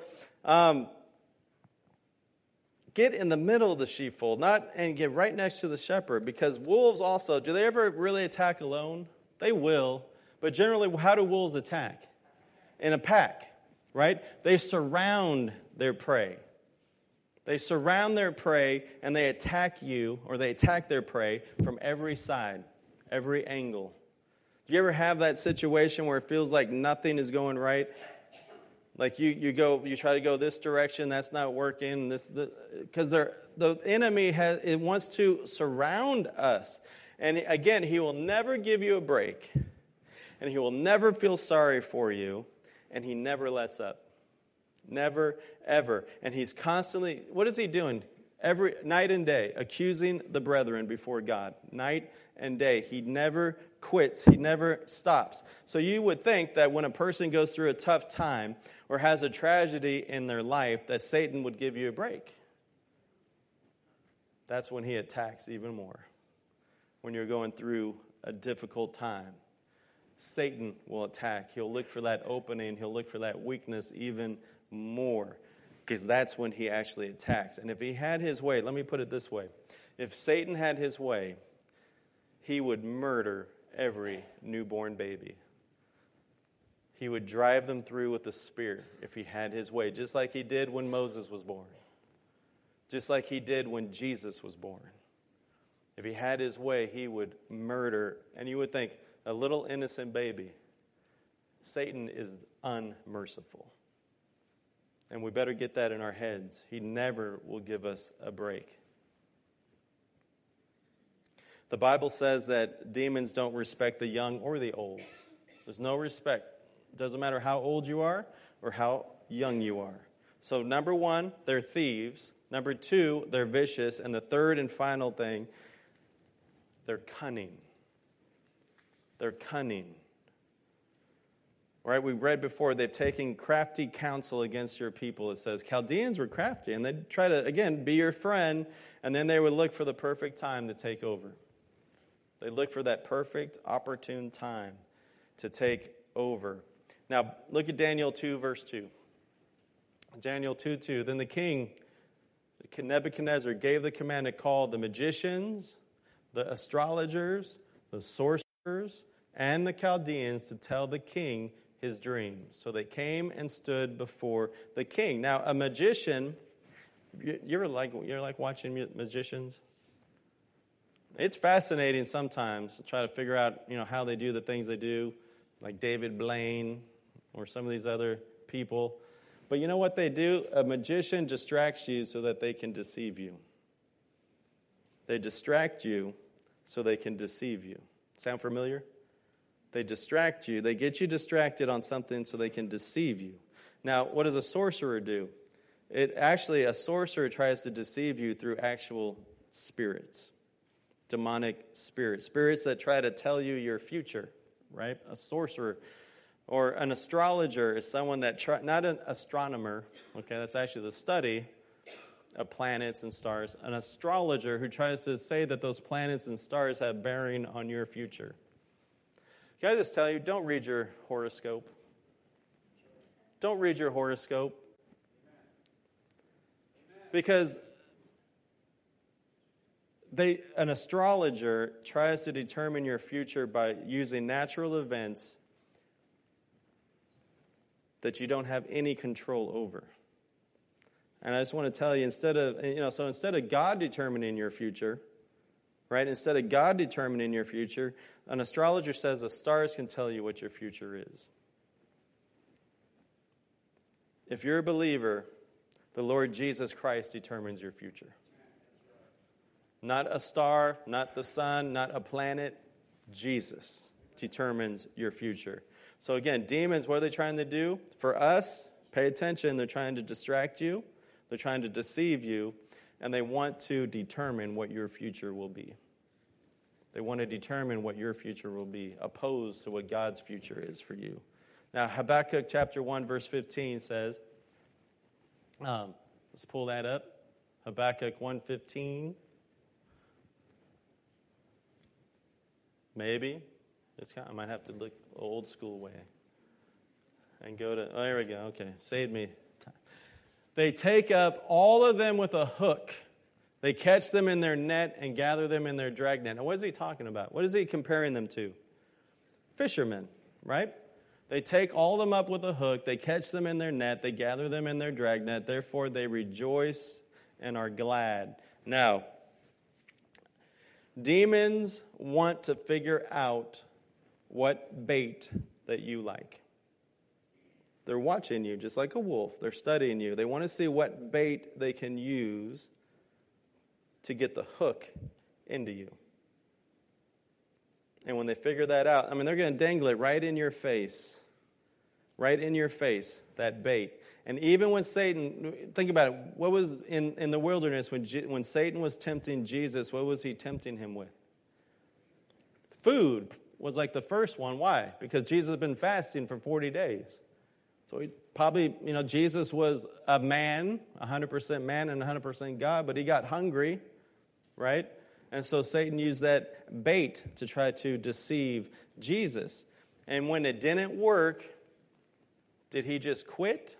S1: get in the middle of the sheepfold, and get right next to the shepherd, because wolves also, do they ever really attack alone? They will. But generally, how do wolves attack? In a pack, right? They surround their prey. They surround their prey, and they attack you, or they attack their prey from every side, every angle. Do you ever have that situation where it feels like nothing is going right? Like you try to go this direction, that's not working. Because the enemy wants to surround us, and again, he will never give you a break, and he will never feel sorry for you, and he never lets up. Never, ever. And he's constantly, what is he doing? Every night and day, accusing the brethren before God. Night and day. He never quits. He never stops. So you would think that when a person goes through a tough time or has a tragedy in their life, that Satan would give you a break. That's when he attacks even more. When you're going through a difficult time, Satan will attack. He'll look for that opening. He'll look for that weakness even more, because that's when he actually attacks. And if he had his way, let me put it this way. If Satan had his way, he would murder every newborn baby. He would drive them through with a spear if he had his way, just like he did when Moses was born, just like he did when Jesus was born. If he had his way, he would murder. And you would think, a little innocent baby. Satan is unmerciful. And we better get that in our heads. He never will give us a break. The Bible says that demons don't respect the young or the old. There's no respect. It doesn't matter how old you are or how young you are. So number one, they're thieves. Number two, they're vicious. And the third and final thing, they're cunning. They're cunning. Right, we read before, they've taken crafty counsel against your people. It says Chaldeans were crafty, and they'd try to, again, be your friend, and then they would look for the perfect time to take over. They look for that perfect, opportune time to take over. Now, look at Daniel 2, verse 2. Daniel 2:2. Then the king, Nebuchadnezzar, gave the command to call the magicians, the astrologers, the sorcerers, and the Chaldeans to tell the king his dreams. So they came and stood before the king. Now, a magician, you're like watching magicians? It's fascinating sometimes to try to figure out, how they do the things they do, like David Blaine or some of these other people. But you know what they do? A magician distracts you so that they can deceive you. They distract you so they can deceive you. Sound familiar? They distract you. They get you distracted on something so they can deceive you. Now, what does a sorcerer do? A sorcerer tries to deceive you through actual spirits, demonic spirits that try to tell you your future, right? A sorcerer or an astrologer is someone that, not an astronomer, okay, that's actually the study of planets and stars. An astrologer who tries to say that those planets and stars have bearing on your future. Can I just tell you, don't read your horoscope. Don't read your horoscope. Because an astrologer tries to determine your future by using natural events that you don't have any control over. And I just want to tell you, instead of God determining your future, right? Instead of God determining your future, an astrologer says the stars can tell you what your future is. If you're a believer, the Lord Jesus Christ determines your future. Not a star, not the sun, not a planet. Jesus determines your future. So again, demons, what are they trying to do? For us, pay attention, they're trying to distract you. They're trying to deceive you, and they want to determine what your future will be. They want to determine what your future will be, opposed to what God's future is for you. Now, Habakkuk chapter 1, verse 15 says, let's pull that up. Habakkuk 1:15. Maybe. I might have to look old school way. And go to, there we go, okay, saved me time. They take up all of them with a hook. They catch them in their net and gather them in their dragnet. Now, what is he talking about? What is he comparing them to? Fishermen, right? They take all of them up with a hook. They catch them in their net. They gather them in their dragnet. Therefore, they rejoice and are glad. Now, demons want to figure out what bait that you like. They're watching you just like a wolf. They're studying you. They want to see what bait they can use to get the hook into you. And when they figure that out, they're going to dangle it right in your face. Right in your face, that bait. And even when Satan, think about it, what was in the wilderness when Satan was tempting Jesus, what was he tempting him with? Food was like the first one. Why? Because Jesus had been fasting for 40 days. So he probably, Jesus was a man, 100% man and 100% God, but he got hungry, right? And so Satan used that bait to try to deceive Jesus. And when it didn't work, did he just quit?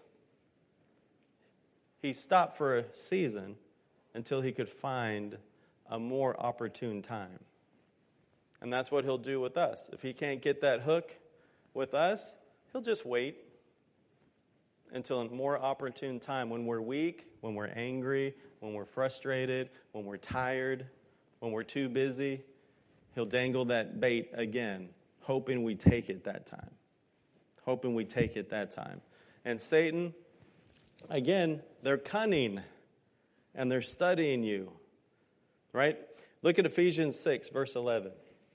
S1: He stopped for a season until he could find a more opportune time. And that's what he'll do with us. If he can't get that hook with us, he'll just wait until a more opportune time when we're weak, when we're angry, when we're frustrated, when we're tired, when we're too busy. He'll dangle that bait again, hoping we take it that time. Hoping we take it that time. And Satan, again, they're cunning and they're studying you, right? Look at Ephesians 6, verse 11.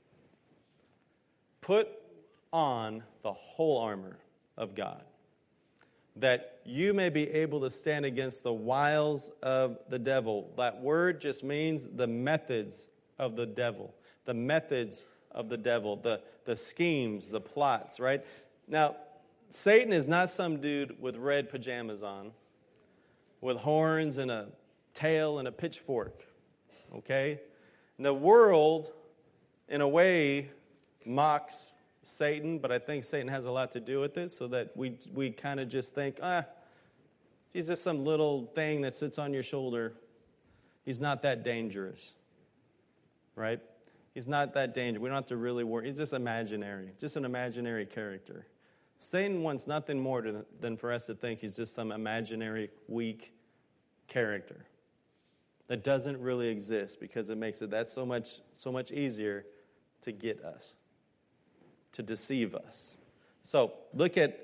S1: Put on the whole armor of God, that you may be able to stand against the wiles of the devil. That word just means the methods of the devil. The methods of the devil, the schemes, the plots, right? Now, Satan is not some dude with red pajamas on, with horns and a tail and a pitchfork, okay? And the world, in a way, mocks Satan, but I think Satan has a lot to do with this, so that we kind of just think, he's just some little thing that sits on your shoulder. He's not that dangerous, right? He's not that dangerous. We don't have to really worry. He's just imaginary, just an imaginary character. Satan wants nothing more than for us to think he's just some imaginary, weak character that doesn't really exist, because it makes it that so much easier to get us, to deceive us. So look at,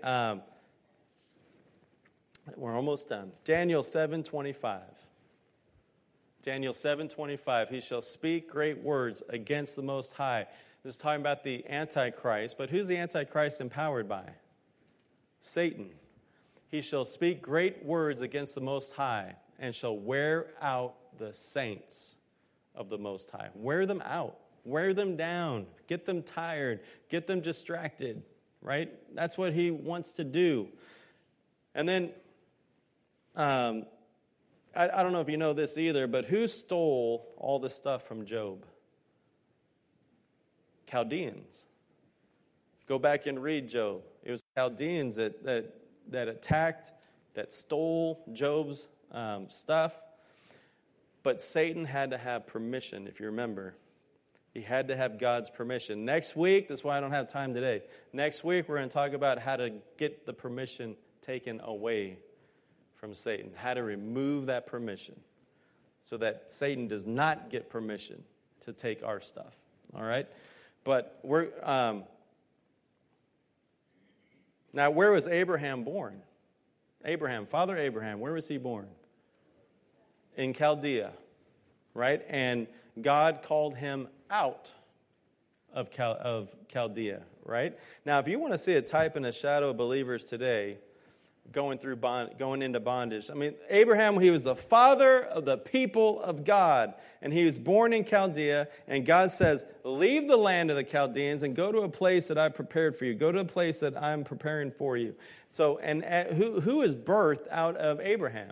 S1: we're almost done. Daniel 7:25. Daniel 7:25. He shall speak great words against the Most High. This is talking about the Antichrist, but who's the Antichrist empowered by? Satan. He shall speak great words against the Most High and shall wear out the saints of the Most High. Wear them out. Wear them down. Get them tired. Get them distracted, right? That's what he wants to do. And then, I don't know if you know this either, but who stole all the stuff from Job? Chaldeans. Go back and read Job. It was Chaldeans that attacked, that stole Job's stuff. But Satan had to have permission, if you remember. He had to have God's permission. Next week, that's why I don't have time today. Next week, we're going to talk about how to get the permission taken away from Satan. How to remove that permission so that Satan does not get permission to take our stuff. All right? But we're now, where was Abraham born? Father Abraham, where was he born? In Chaldea, right? And God called him out of Chaldea, right? Now, if you want to see a type and a shadow of believers today going into bondage, I mean, Abraham, he was the father of the people of God, and he was born in Chaldea, and God says, leave the land of the Chaldeans and go to a place that I prepared for you. Go to a place that I'm preparing for you. So, and who is birthed out of Abraham?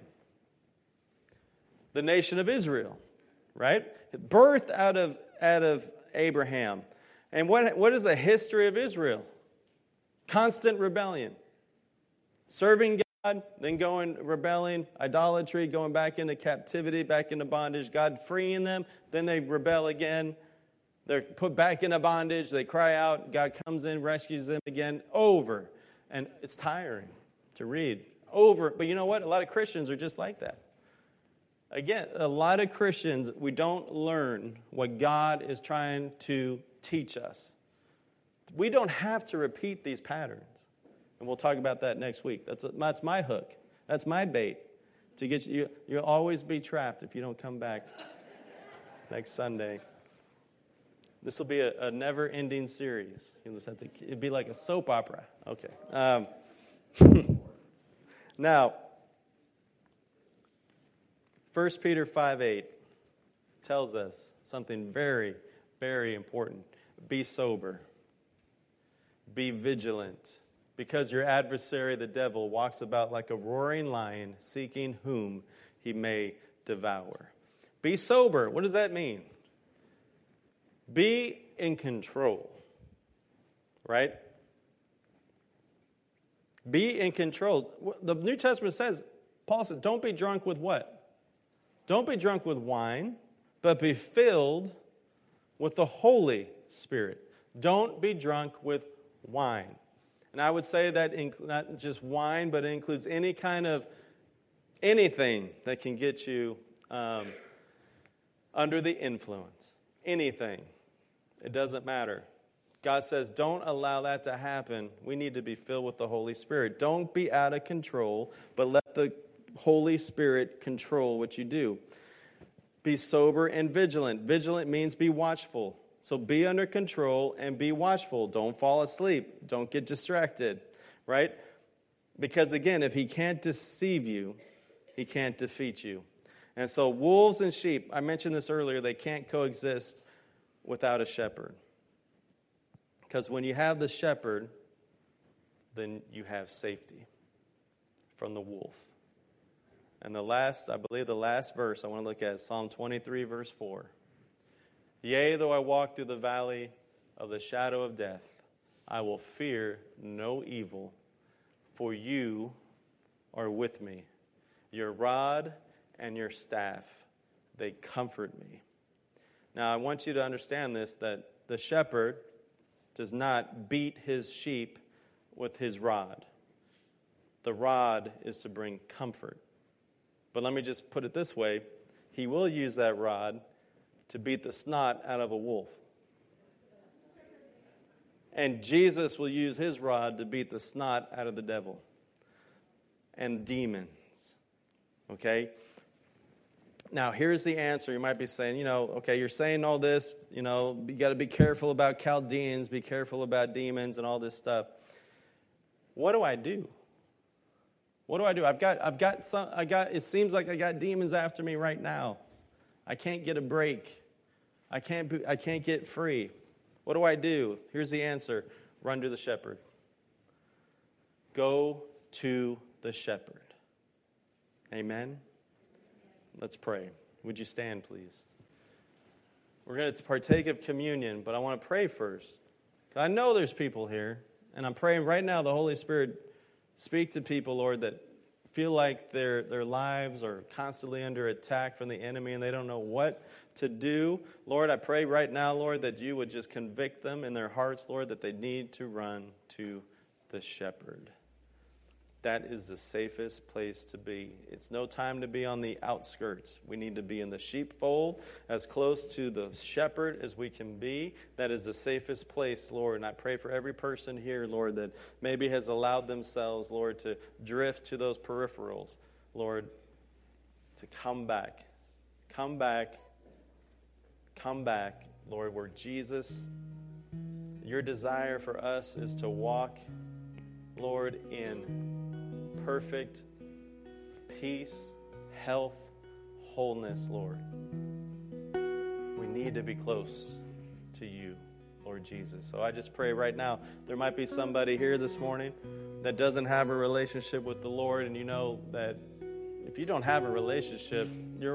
S1: The nation of Israel, right? Birthed out of Abraham. And what is the history of Israel? Constant rebellion. Serving God, then rebelling, idolatry, going back into captivity, back into bondage, God freeing them, then they rebel again. They're put back into bondage, they cry out, God comes in, rescues them again, over. And it's tiring to read. Over. But you know what? A lot of Christians are just like that. Again, a lot of Christians, we don't learn what God is trying to teach us. We don't have to repeat these patterns. And we'll talk about that next week. That's my hook. That's my bait. To get you, you'll always be trapped if you don't come back next Sunday. This will be a never-ending series. You'll just have to, it'd be like a soap opera. Okay. Now, 1 Peter 5:8 tells us something very, very important. Be sober. Be vigilant. Because your adversary, the devil, walks about like a roaring lion, seeking whom he may devour. Be sober. What does that mean? Be in control. Right? Be in control. The New Testament says, Paul said, don't be drunk with what? Don't be drunk with wine, but be filled with the Holy Spirit. Don't be drunk with wine. And I would say that not just wine, but it includes any kind of anything that can get you under the influence. Anything. It doesn't matter. God says, don't allow that to happen. We need to be filled with the Holy Spirit. Don't be out of control, but let the Holy Spirit control what you do. Be sober and vigilant. Vigilant means be watchful. So be under control and be watchful. Don't fall asleep. Don't get distracted, right? Because again, if he can't deceive you, he can't defeat you. And so wolves and sheep, I mentioned this earlier, they can't coexist without a shepherd. Because when you have the shepherd, then you have safety from the wolf. And I believe the last verse I want to look at is Psalm 23, verse 4. Yea, though I walk through the valley of the shadow of death, I will fear no evil, for you are with me. Your rod and your staff, they comfort me. Now, I want you to understand this, that the shepherd does not beat his sheep with his rod. The rod is to bring comfort. But let me just put it this way. He will use that rod to beat the snot out of a wolf. And Jesus will use his rod to beat the snot out of the devil and demons. Okay? Now, here's the answer. You might be saying, okay, you're saying all this, you got to be careful about Chaldeans, be careful about demons and all this stuff. What do I do? What do I do? It seems like I got demons after me right now. I can't get a break. I can't get free. What do I do? Here's the answer. Run to the shepherd. Go to the shepherd. Amen? Let's pray. Would you stand, please? We're going to partake of communion, but I want to pray first. I know there's people here, and I'm praying right now the Holy Spirit speak to people, Lord, that feel like their lives are constantly under attack from the enemy and they don't know what to do. Lord, I pray right now, Lord, that you would just convict them in their hearts, Lord, that they need to run to the shepherd. That is the safest place to be. It's no time to be on the outskirts. We need to be in the sheepfold, as close to the shepherd as we can be. That is the safest place, Lord. And I pray for every person here, Lord, that maybe has allowed themselves, Lord, to drift to those peripherals, Lord, to come back. Come back. Come back, Lord, where Jesus, your desire for us is to walk, Lord, in perfect peace, health, wholeness, Lord. We need to be close to you, Lord Jesus. So I just pray right now, there might be somebody here this morning that doesn't have a relationship with the Lord, and you know that if you don't have a relationship,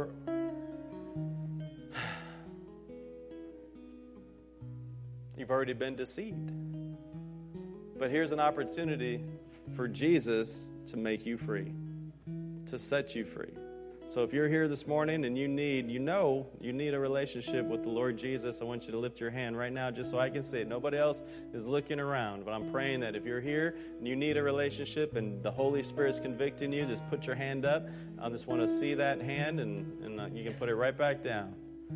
S1: you've already been deceived. But here's an opportunity for Jesus to make you free, to set you free. So if you're here this morning and you need a relationship with the Lord Jesus, I want you to lift your hand right now just so I can see it. Nobody else is looking around, but I'm praying that if you're here and you need a relationship and the Holy Spirit's convicting you, just put your hand up. I just want to see that hand, and you can put it right back down.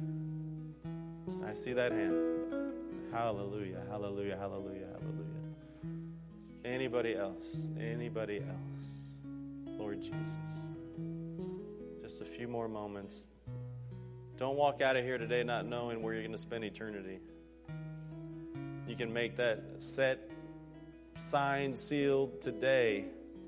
S1: I see that hand. Hallelujah, hallelujah, hallelujah, hallelujah. Anybody else? Anybody else? Lord Jesus. Just a few more moments. Don't walk out of here today not knowing where you're going to spend eternity. You can make that set, signed, sealed today.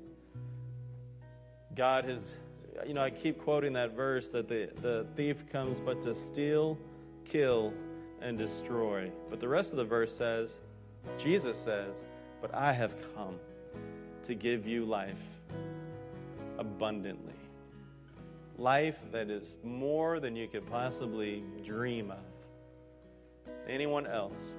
S1: God has, I keep quoting that verse that the thief comes but to steal, kill, and destroy. But the rest of the verse says, Jesus says, but I have come to give you life abundantly. Life that is more than you could possibly dream of. Anyone else?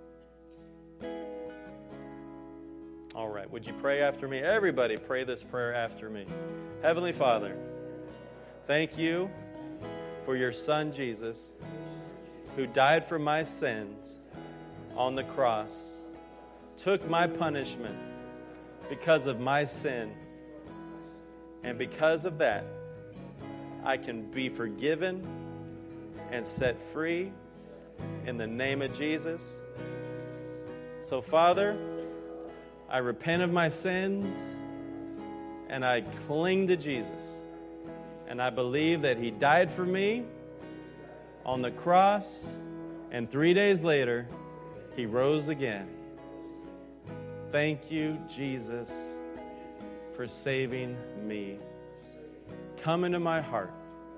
S1: All right, would you pray after me? Everybody pray this prayer after me. Heavenly Father, thank you for your Son Jesus, who died for my sins on the cross, took my punishment because of my sin. And because of that, I can be forgiven and set free in the name of Jesus. So, Father, I repent of my sins and I cling to Jesus. And I believe that He died for me on the cross, and 3 days later, He rose again. Thank you, Jesus, for saving me. Come into my heart.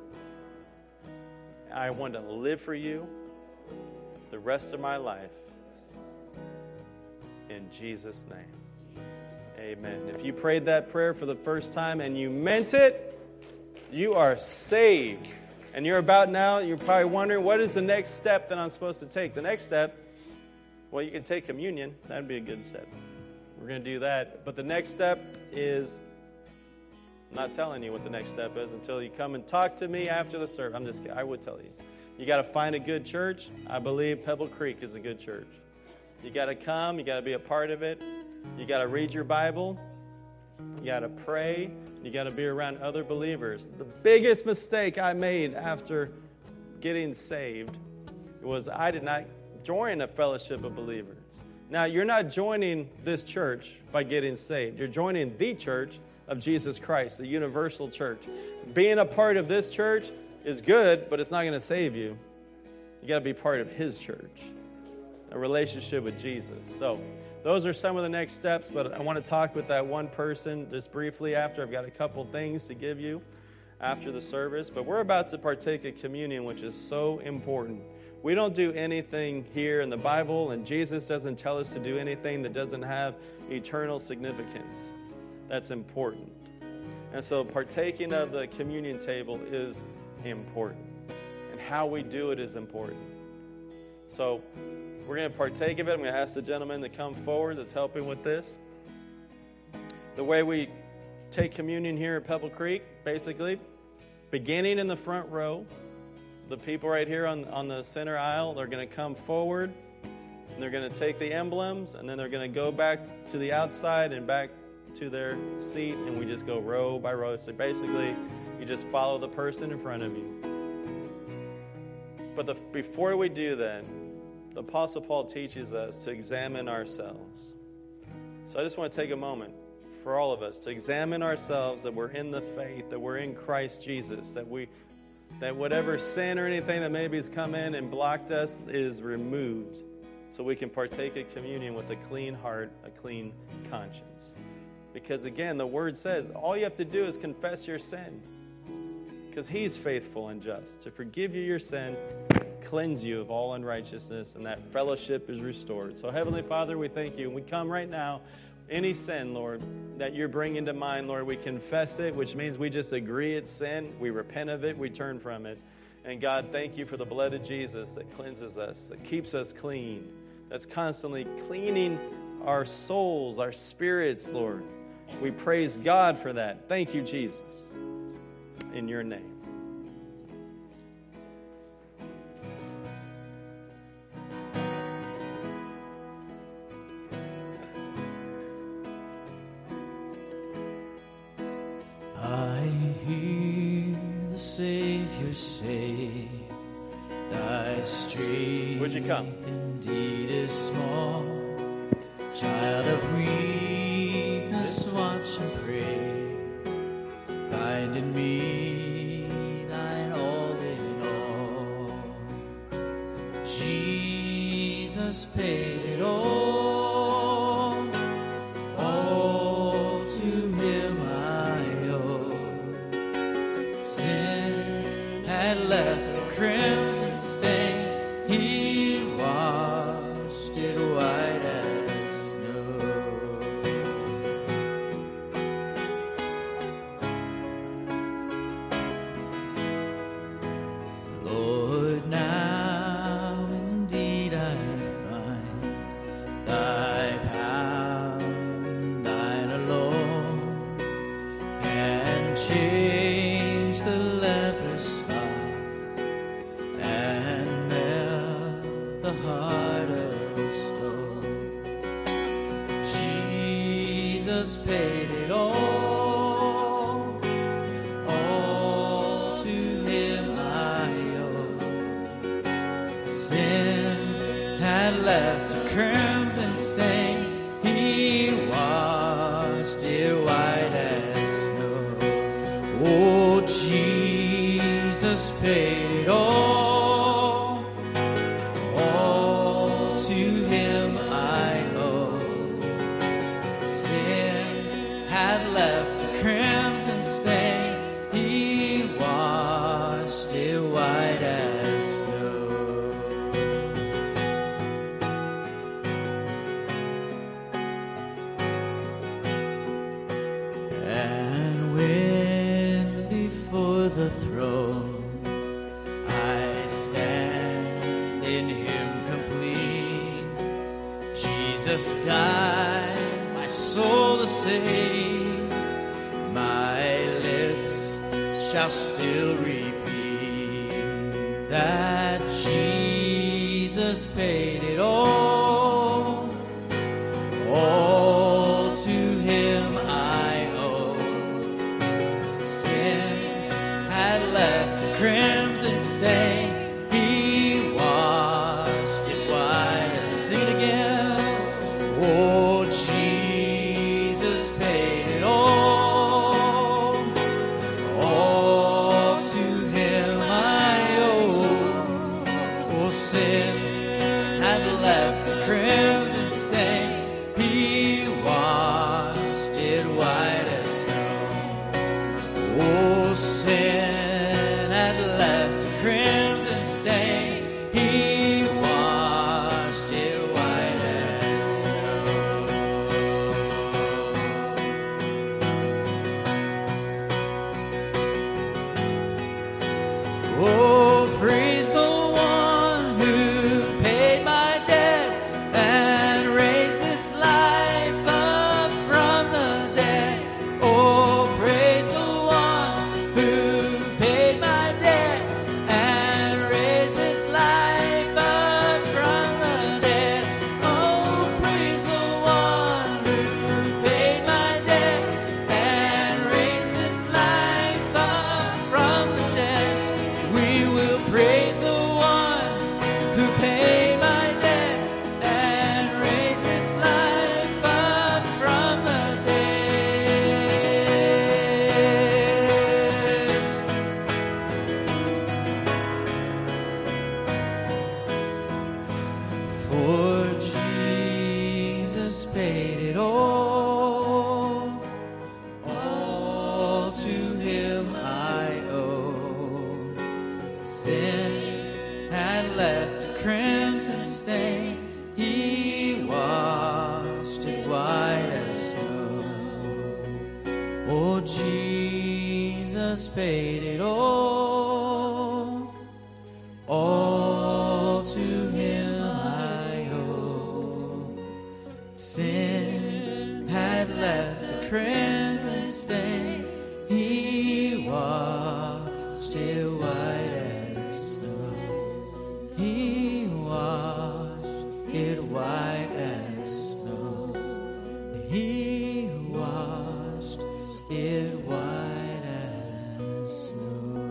S1: I want to live for you the rest of my life. In Jesus' name, amen. If you prayed that prayer for the first time and you meant it, you are saved. And you're probably wondering, what is the next step that I'm supposed to take? The next step, well, you can take communion. That'd be a good step. We're going to do that. But the next step is, I'm not telling you what the next step is until you come and talk to me after the service. I'm just kidding. I would tell you. You got to find a good church. I believe Pebble Creek is a good church. You got to come. You got to be a part of it. You got to read your Bible. You got to pray. You got to be around other believers. The biggest mistake I made after getting saved was I did not join a fellowship of believers. Now, you're not joining this church by getting saved. You're joining the church of Jesus Christ, the universal church. Being a part of this church is good, but it's not going to save you. You got to be part of His church, a relationship with Jesus. So those are some of the next steps, but I want to talk with that one person just briefly after. I've got a couple things to give you after the service, but we're about to partake of communion, which is so important. We don't do anything here in the Bible, and Jesus doesn't tell us to do anything that doesn't have eternal significance. That's important. And so partaking of the communion table is important, and how we do it is important. So we're going to partake of it. I'm going to ask the gentleman to come forward that's helping with this. The way we take communion here at Pebble Creek, basically, beginning in the front row. The people right here on the center aisle, they're going to come forward, and they're going to take the emblems, and then they're going to go back to the outside and back to their seat, and we just go row by row. So basically, you just follow the person in front of you. But before we do that, the Apostle Paul teaches us to examine ourselves. So I just want to take a moment for all of us to examine ourselves, that we're in the faith, that we're in Christ Jesus, that whatever sin or anything that maybe has come in and blocked us is removed, so we can partake of communion with a clean heart, a clean conscience. Because again, the Word says all you have to do is confess your sin, because He's faithful and just to forgive you your sin, cleanse you of all unrighteousness, and that fellowship is restored. So Heavenly Father, we thank you. And we come right now, any sin, Lord, that you're bringing to mind, Lord, we confess it, which means we just agree it's sin. We repent of it. We turn from it. And God, thank you for the blood of Jesus that cleanses us, that keeps us clean, that's constantly cleaning our souls, our spirits, Lord. We praise God for that. Thank you, Jesus. In your name.
S2: I hear the Savior say, thy strength
S1: Would you come?
S2: indeed is small. Child of weakness, watch and pray. Find in me thine all in all. Jesus paid it all. All to him I owe. Sin had left a crimson stain. He washed it white as snow. Lord, now indeed I find thy power, thine alone can change the leper's thoughts and melt the heart of the stone. Jesus paid it all. All to him I owe. Sin had left a crimson stain. He washed it white as snow. Oh, Jesus paid it all. All to him I owe. Sin had left a crimson stain. He washed it white as snow. And when before the throne I stand in him complete, Jesus died my soul to save. My lips shall still repeat that Jesus paid it all. All to him I owe. Sin had left a crimson stain. He washed it white as sing it again. Oh, Jesus paid it all. All to him I owe. Oh, sin had left a crimson stain. He washed it white as snow. Oh, sin had left a crimson stain. He washed it white as snow. Oh, praise the one who paid my debt left a crimson stain, he washed it white as snow. Oh, Jesus paid it all to him I owe. Sin had left a crimson stain, he washed it white as snow. He washed it white as snow. He washed it white as snow.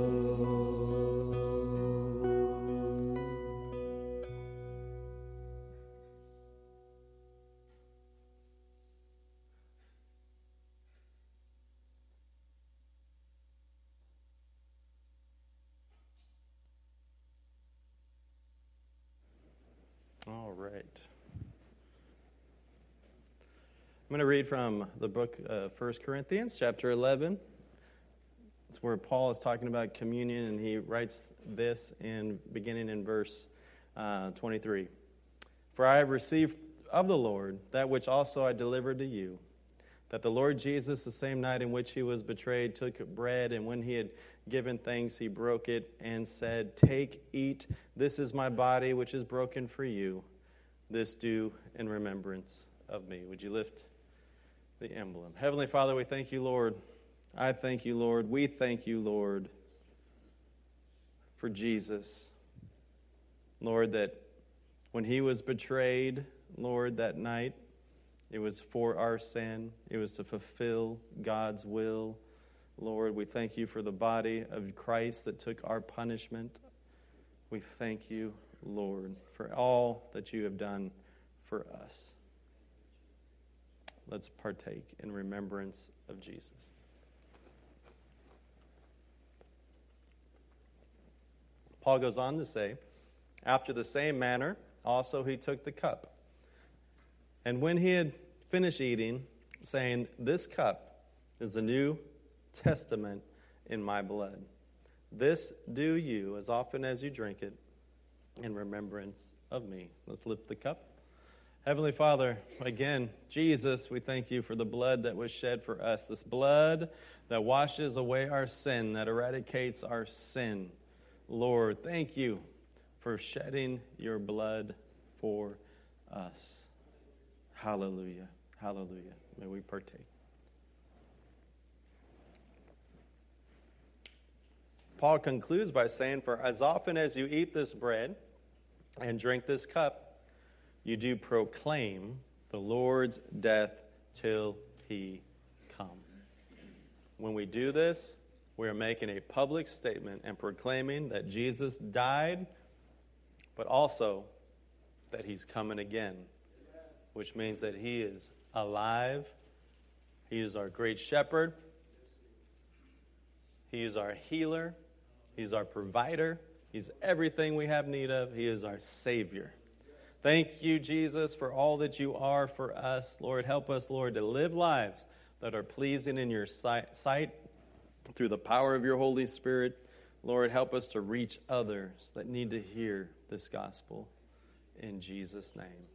S1: All right. I'm going to read from the book of 1 Corinthians, chapter 11. It's where Paul is talking about communion, and he writes this beginning in verse 23. For I have received of the Lord that which also I delivered to you, that the Lord Jesus, the same night in which he was betrayed, took bread, and when he had given thanks, he broke it and said, Take, eat, this is my body, which is broken for you. This do in remembrance of me. Would you lift the emblem? Heavenly Father, we thank you, Lord. I thank you, Lord. We thank you, Lord, for Jesus. Lord, that when he was betrayed, Lord, that night, it was for our sin. It was to fulfill God's will. Lord, we thank you for the body of Christ that took our punishment. We thank you, Lord, for all that you have done for us. Let's partake in remembrance of Jesus. Paul goes on to say, after the same manner, also he took the cup. And when he had finished eating, saying, This cup is the New Testament in my blood. This do you as often as you drink it in remembrance of me. Let's lift the cup. Heavenly Father, again, Jesus, we thank you for the blood that was shed for us. This blood that washes away our sin, that eradicates our sin. Lord, thank you for shedding your blood for us. Hallelujah. Hallelujah. May we partake. Paul concludes by saying, For as often as you eat this bread and drink this cup, you do proclaim the Lord's death till he come. When we do this, we are making a public statement and proclaiming that Jesus died, but also that he's coming again, which means that he is alive. He is our great shepherd. He is our healer. He's our provider. He's everything we have need of. He is our Savior. Thank you, Jesus, for all that you are for us. Lord, help us, Lord, to live lives that are pleasing in your sight through the power of your Holy Spirit. Lord, help us to reach others that need to hear this gospel. In Jesus' name.